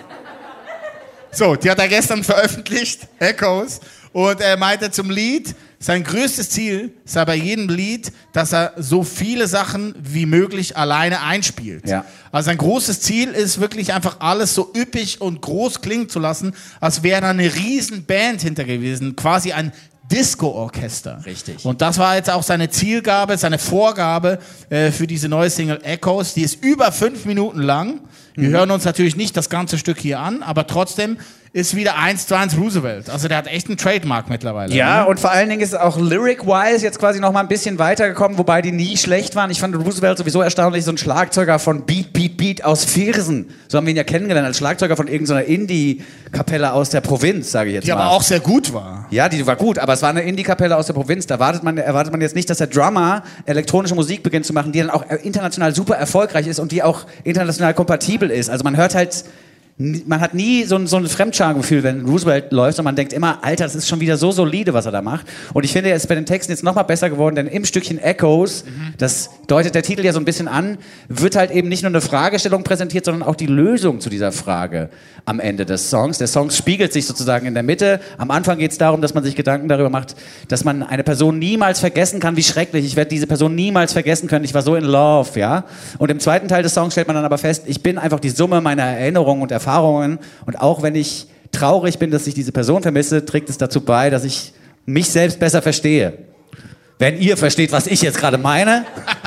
So, die hat er gestern veröffentlicht, Echoes. Und er meinte zum Lied, sein größtes Ziel sei bei jedem Lied, dass er so viele Sachen wie möglich alleine einspielt. Ja. Also sein großes Ziel ist wirklich einfach alles so üppig und groß klingen zu lassen, als wäre da eine riesen Band hinter gewesen, quasi ein Disco-Orchester. Richtig. Und das war jetzt auch seine Zielgabe, seine Vorgabe äh, für diese neue Single Echoes. Die ist über fünf Minuten lang. Wir mhm. hören uns natürlich nicht das ganze Stück hier an, aber trotzdem ist wieder eins zu eins Roosevelt. Also der hat echt einen Trademark mittlerweile. Ja, ne? und vor allen Dingen ist es auch lyric-wise jetzt quasi noch mal ein bisschen weitergekommen, wobei die nie schlecht waren. Ich fand Roosevelt sowieso erstaunlich, so ein Schlagzeuger von Beat, Beat, Beat aus Viersen. So haben wir ihn ja kennengelernt, als Schlagzeuger von irgendeiner Indie-Kapelle aus der Provinz, sage ich jetzt die mal. Die aber auch sehr gut war. Ja, die war gut, aber es war eine Indie-Kapelle aus der Provinz. Da erwartet man, erwartet man jetzt nicht, dass der Drummer elektronische Musik beginnt zu machen, die dann auch international super erfolgreich ist und die auch international kompatibel ist. Also man hört halt... Man hat nie so ein, so ein Fremdscham-Gefühl, wenn Roosevelt läuft und man denkt immer, Alter, das ist schon wieder so solide, was er da macht. Und ich finde, er ist bei den Texten jetzt noch mal besser geworden, denn im Stückchen Echoes, mhm. das deutet der Titel ja so ein bisschen an, wird halt eben nicht nur eine Fragestellung präsentiert, sondern auch die Lösung zu dieser Frage am Ende des Songs. Der Song spiegelt sich sozusagen in der Mitte. Am Anfang geht es darum, dass man sich Gedanken darüber macht, dass man eine Person niemals vergessen kann, wie schrecklich. Ich werde diese Person niemals vergessen können. Ich war so in love, ja. Und im zweiten Teil des Songs stellt man dann aber fest, ich bin einfach die Summe meiner Erinnerungen und Erfahrungen. Und auch wenn ich traurig bin, dass ich diese Person vermisse, trägt es dazu bei, dass ich mich selbst besser verstehe. Wenn ihr versteht, was ich jetzt gerade meine.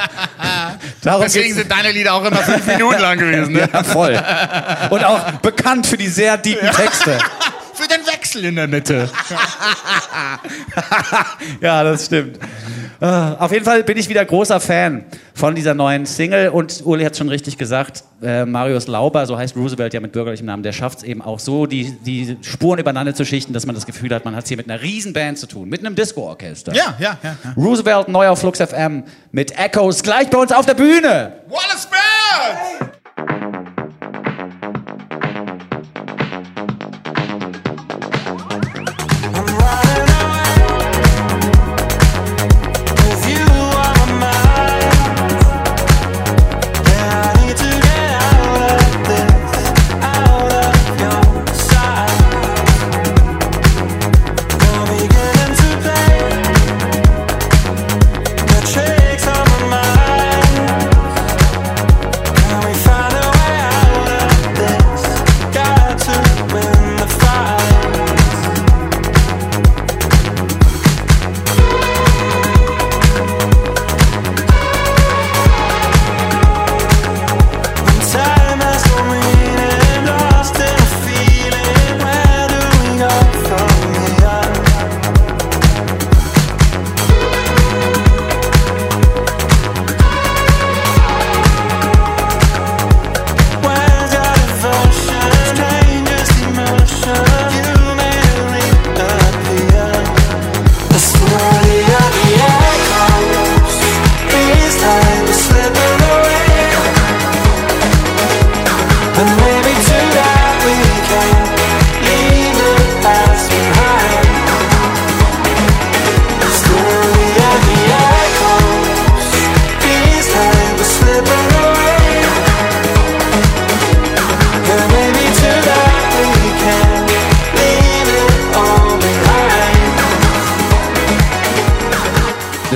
Deswegen sind deine Lieder auch immer fünf Minuten lang gewesen. Ne? Ja, voll. Und auch bekannt für die sehr tiefen ja. Texte. Für den Wechsel in der Mitte. Ja, das stimmt. Uh, auf jeden Fall bin ich wieder großer Fan von dieser neuen Single und Uli hat es schon richtig gesagt, äh, Marius Lauber, so heißt Roosevelt ja mit bürgerlichem Namen, der schafft es eben auch so, die, die Spuren übereinander zu schichten, dass man das Gefühl hat, man hat es hier mit einer riesen Band zu tun, mit einem Disco-Orchester. Ja, ja, ja, ja. Roosevelt neu auf Flux F M mit Echoes gleich bei uns auf der Bühne. Wallace Bird!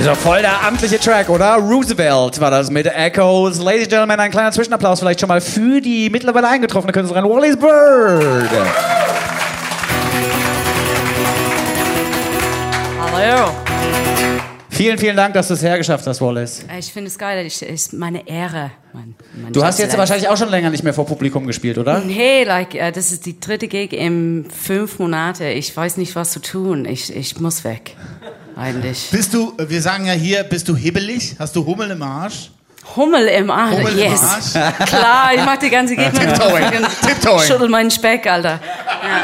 ist doch voll der amtliche Track, oder? Roosevelt war das mit Echoes. Ladies and Gentlemen, ein kleiner Zwischenapplaus vielleicht schon mal für die mittlerweile eingetroffene Künstlerin Wallis Bird. Hallo. Vielen, vielen Dank, dass du es hergeschafft hast, Wallis. Ich finde es geil, es ist meine Ehre. Mein, mein du hast jetzt ja wahrscheinlich auch schon länger nicht mehr vor Publikum gespielt, oder? Nee, like, uh, das ist die dritte Gig in fünf Monate. Ich weiß nicht, was zu tun. Ich, ich muss weg, eigentlich. Bist du, wir sagen ja hier, bist du hibbelig? Hast du Hummel im Arsch? Hummel im Arsch, Hummel yes. im Arsch? Klar, ich mach die ganze Gig mit Tiptoeing. Tiptoeing. Schüttel meinen Speck, Alter. Ja.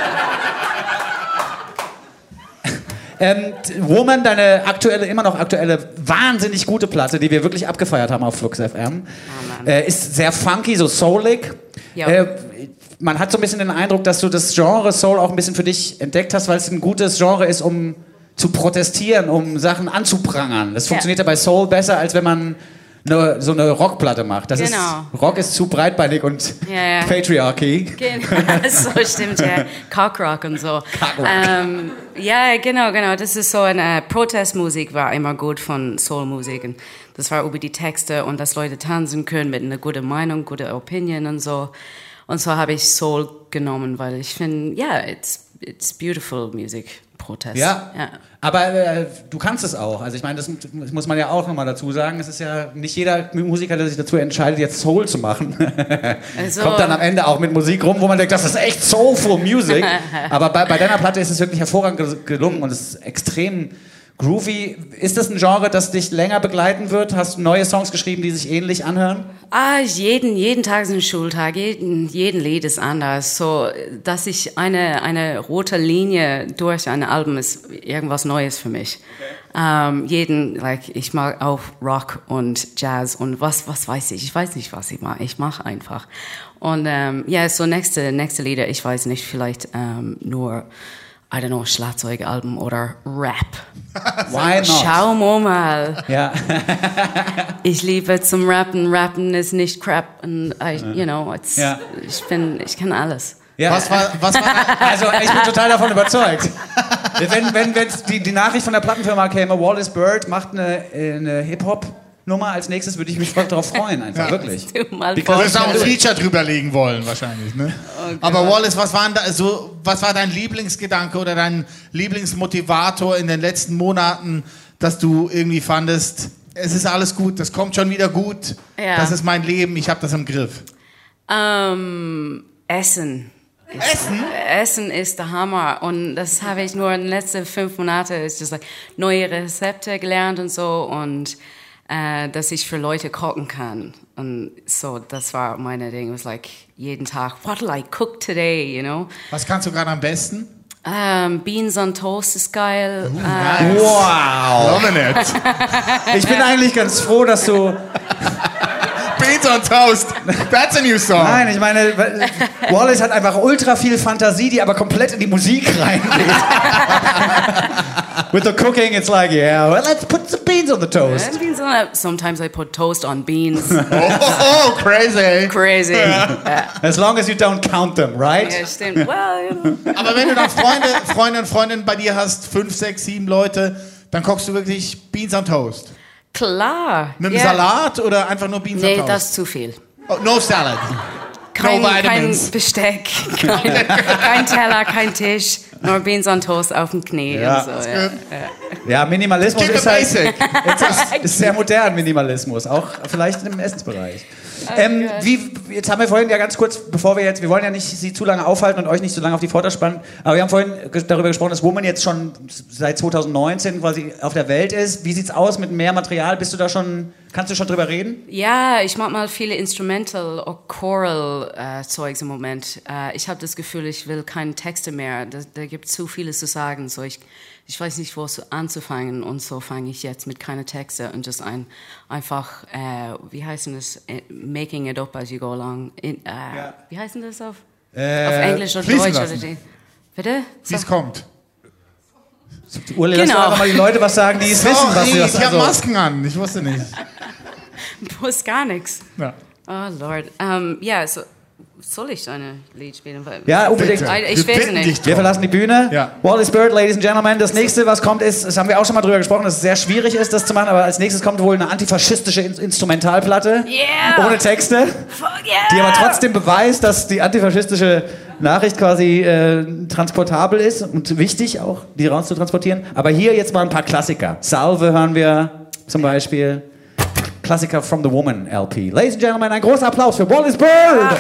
Ähm, Woman, deine aktuelle, immer noch aktuelle, wahnsinnig gute Platte, die wir wirklich abgefeiert haben auf Flux F M, Oh, äh, ist sehr funky, so soulig. Ja. Äh, man hat so ein bisschen den Eindruck, dass du das Genre Soul auch ein bisschen für dich entdeckt hast, weil es ein gutes Genre ist, um zu protestieren, um Sachen anzuprangern. Das funktioniert ja, ja bei Soul besser, als wenn man eine, so eine Rockplatte macht. Das Genau. ist, Rock ist zu breitbeinig und Ja, ja. Patriarchy. Genau, so stimmt, ja. Cockrock und so. Cockrock. Ähm, ja, genau, genau. Das ist so eine Protestmusik, war immer gut von Soulmusik. Und das war über die Texte und dass Leute tanzen können mit einer guten Meinung, gute Opinion und so. Und so habe ich Soul genommen, weil ich finde, ja, yeah, it's, it's beautiful music. Protest. Ja, ja. aber äh, du kannst es auch. Also ich meine, das, das muss man ja auch nochmal dazu sagen. Es ist ja nicht jeder Musiker, der sich dazu entscheidet, jetzt Soul zu machen. Also, kommt dann am Ende auch mit Musik rum, wo man denkt, das ist echt Soulful Music. Aber bei, bei deiner Platte ist es wirklich hervorragend gelungen und es ist extrem groovy. Ist das ein Genre, das dich länger begleiten wird? Hast du neue Songs geschrieben, die sich ähnlich anhören? Ah, jeden, jeden Tag ist ein Schultag, jeden, jeden Lied ist anders. So, dass ich eine, eine rote Linie durch ein Album ist irgendwas Neues für mich. Okay. Um, jeden, like, ich mag auch Rock und Jazz und was, was weiß ich. Ich weiß nicht, was ich mache. Ich mache einfach. Und, ja, um, yeah, so nächste, nächste Lieder, ich weiß nicht, vielleicht, um, nur, I don't know, Schlagzeugalben oder Rap. Why not? Schau mal. Ja. Ich liebe zum Rappen. Rappen ist nicht Crap. And I, you know, it's, ja. ich bin, ich kann alles. Ja. Was war, was war also ich bin total davon überzeugt. Wenn, wenn, wenn die, die Nachricht von der Plattenfirma käme, Wallis Bird macht eine, eine Hip-Hop Nummer als nächstes, würde ich mich darauf freuen, einfach, ja. wirklich. Du wirst auch ein Feature drüberlegen wollen, wahrscheinlich, ne? Okay. Aber Wallis, was war, da, so, was war dein Lieblingsgedanke oder dein Lieblingsmotivator in den letzten Monaten, dass du irgendwie fandest, es ist alles gut, das kommt schon wieder gut, ja. Das ist mein Leben, ich habe das im Griff? Um, Essen. Essen? Essen ist der Hammer und das habe ich nur in den letzten fünf Monaten, ist just like, neue Rezepte gelernt und so und Uh, dass ich für Leute kochen kann. Und so, das war meine Ding. It was like, jeden Tag, what will I cook today, you know? Was kannst du gerade am besten? Um, Beans on Toast ist geil. Ooh, nice. uh, wow. Loving it. Ich bin eigentlich ganz froh, dass du... Beans on Toast. That's a new song. Nein, ich meine, Wallis hat einfach ultra viel Fantasie, die aber komplett in die Musik reingeht. With the cooking, it's like, yeah, well, let's put some beans on the toast. Yeah, beans on, sometimes I put toast on beans. oh, oh, oh, crazy. Crazy. Yeah. Yeah. As long as you don't count them, right? Ja, stimmt. Well, you know. Aber wenn du dann Freunde, Freunde und Freundinnen bei dir hast, fünf, sechs, sieben Leute, dann kochst du wirklich Beans on Toast. Klar. Mit einem yeah. Salat oder einfach nur Beans nee, on Toast? Nee, das ist zu viel. Oh, no salad. Kein, no kein Besteck, kein, kein Teller, kein Tisch, nur Beans on Toast auf dem Knie. Ja, und so, ja. Ja. ja, Minimalismus ist halt ist, ist sehr modern, Minimalismus, auch vielleicht im Essensbereich. Oh, ähm, wie, jetzt haben wir vorhin ja ganz kurz, bevor wir jetzt, wir wollen ja nicht Sie zu lange aufhalten und euch nicht zu lange auf die Folter spannen, aber wir haben vorhin darüber gesprochen, dass Woman jetzt schon seit zwanzig neunzehn quasi auf der Welt ist. Wie sieht's aus mit mehr Material? Bist du da schon, kannst du schon drüber reden? Ja, ich mache mal viele Instrumental- oder Choral-Zeugs äh, im Moment. Äh, ich habe das Gefühl, ich will keine Texte mehr. Da, da gibt es zu vieles zu sagen. So ich, ich weiß nicht, wo so anzufangen und so fange ich jetzt mit keine Texte und just ein, einfach, äh, wie heißt denn das, making it up as you go along. In, äh, ja. Wie heißt denn das auf, äh, auf Englisch oder Deutsch? Oder die, bitte? Wie es kommt. Urli, genau. Lass doch mal die Leute was sagen, die es wissen, was sie das Ich habe Masken an, ich wusste nicht. Du wusst gar nichts. Ja. Oh Lord. Um, ja, so Soll ich eine Lied spielen? Ja, unbedingt. Ich, ich weiß nicht. Wir verlassen die Bühne. Ja. Wally Spirit, Ladies and Gentlemen. Das nächste, was kommt, ist, das haben wir auch schon mal drüber gesprochen, dass es sehr schwierig ist, das zu machen, aber als nächstes kommt wohl eine antifaschistische In- Instrumentalplatte. Yeah. Ohne Texte. Fuck yeah. Die aber trotzdem beweist, dass die antifaschistische Nachricht quasi äh, transportabel ist und wichtig auch, die rauszutransportieren. Aber hier jetzt mal ein paar Klassiker. Salve hören wir zum Beispiel. Klassiker from the Woman L P. Ladies and Gentlemen, ein großer Applaus für Wally Spirit. Ja.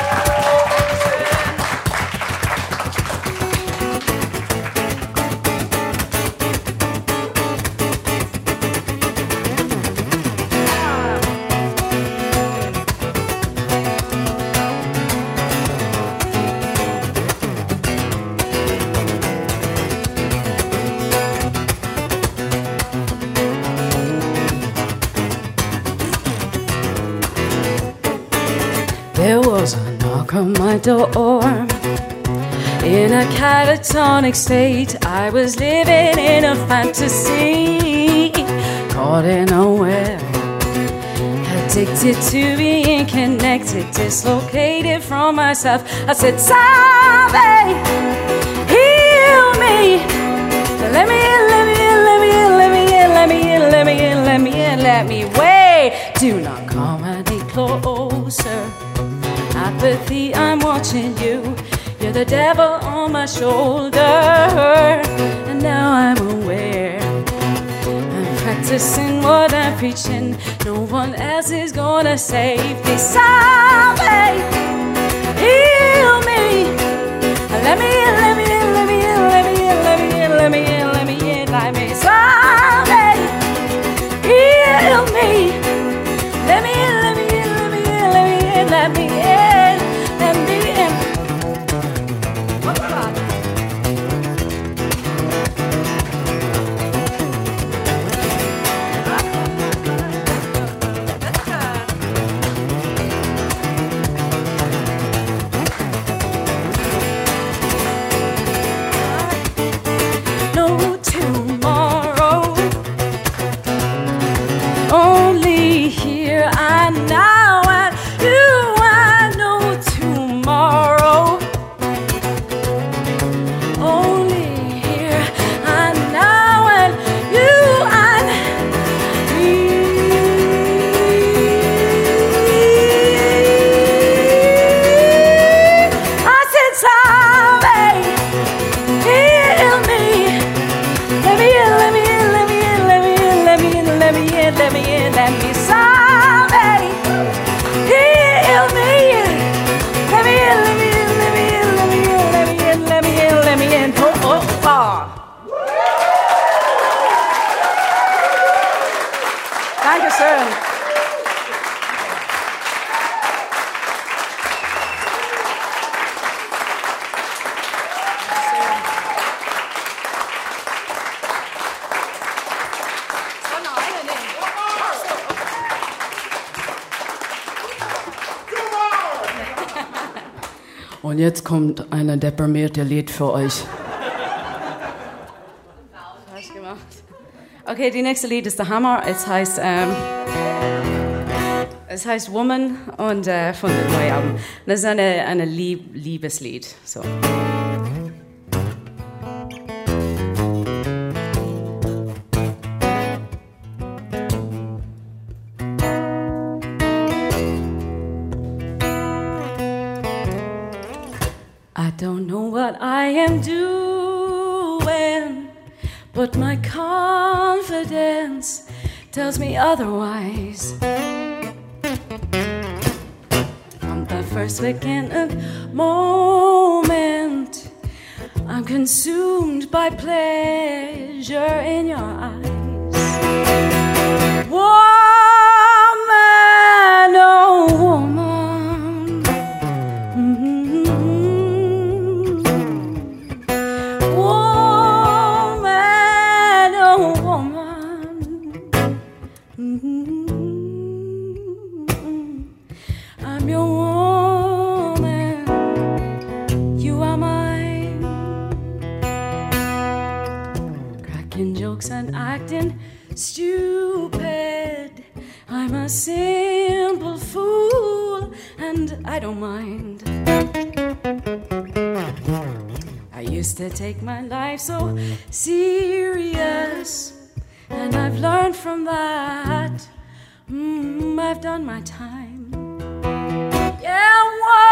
There was a knock on my door. In a catatonic state, I was living in a fantasy, caught unaware, addicted to being connected, dislocated from myself. I said, Salve, heal me, let me in, let me in, let me in, let me in, let me in, let me in, let me in, let me wait. Do not come any closer. Apathy, I'm watching you. You're the devil on my shoulder. And now I'm aware I'm practicing what I'm preaching. No one else is gonna save me. Salve, heal me. Let me in, let me in, let me in, let me in, let me in, let me in, let me in, let me in. Salve, heal me. Let me in, let me in, let me in, let me in, let me in. Und jetzt kommt ein deprimiertes Lied für euch. Falsch gemacht. Okay, die nächste Lied ist der Hammer. Es heißt, ähm, es heißt Woman und äh, von dem neuen Album. Das ist eine, eine Lieb- Liebeslied. So. I don't know what I am doing, but my confidence tells me otherwise. From the first beginning moment, I'm consumed by pleasure in your eyes. Woman, oh woman. And acting stupid, I'm a simple fool and I don't mind. I used to take my life so serious, and I've learned from that. Mm, I've done my time. Yeah,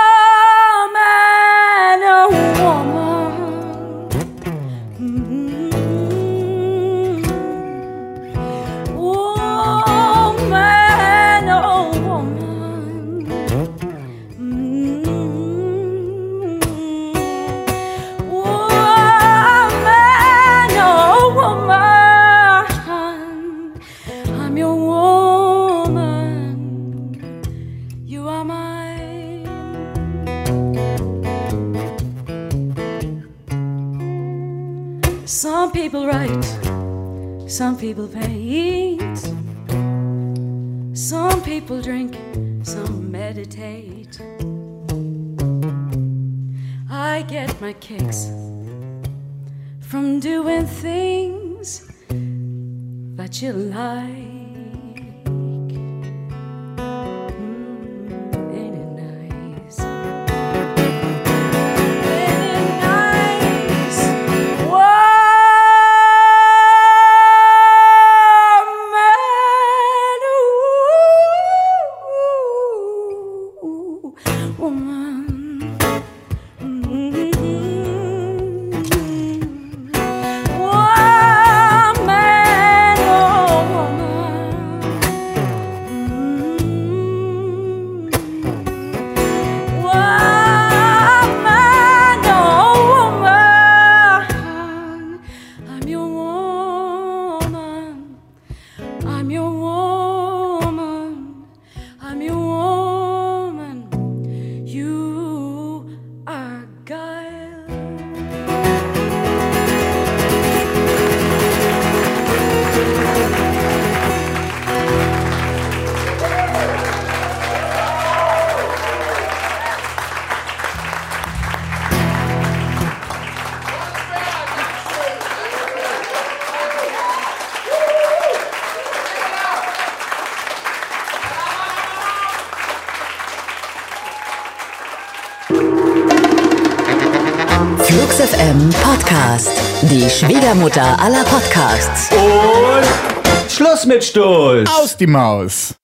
woman, oh woman. Mm-hmm. Woman, oh woman. Mm-hmm. Woman, oh woman. I'm your woman. You are mine. Some people write, some people paint, some people drink, some meditate. I get my kicks from doing things that you like. Flux F M Podcast. Die Schwiegermutter aller Podcasts. Und Schluss mit Stolz. Aus die Maus.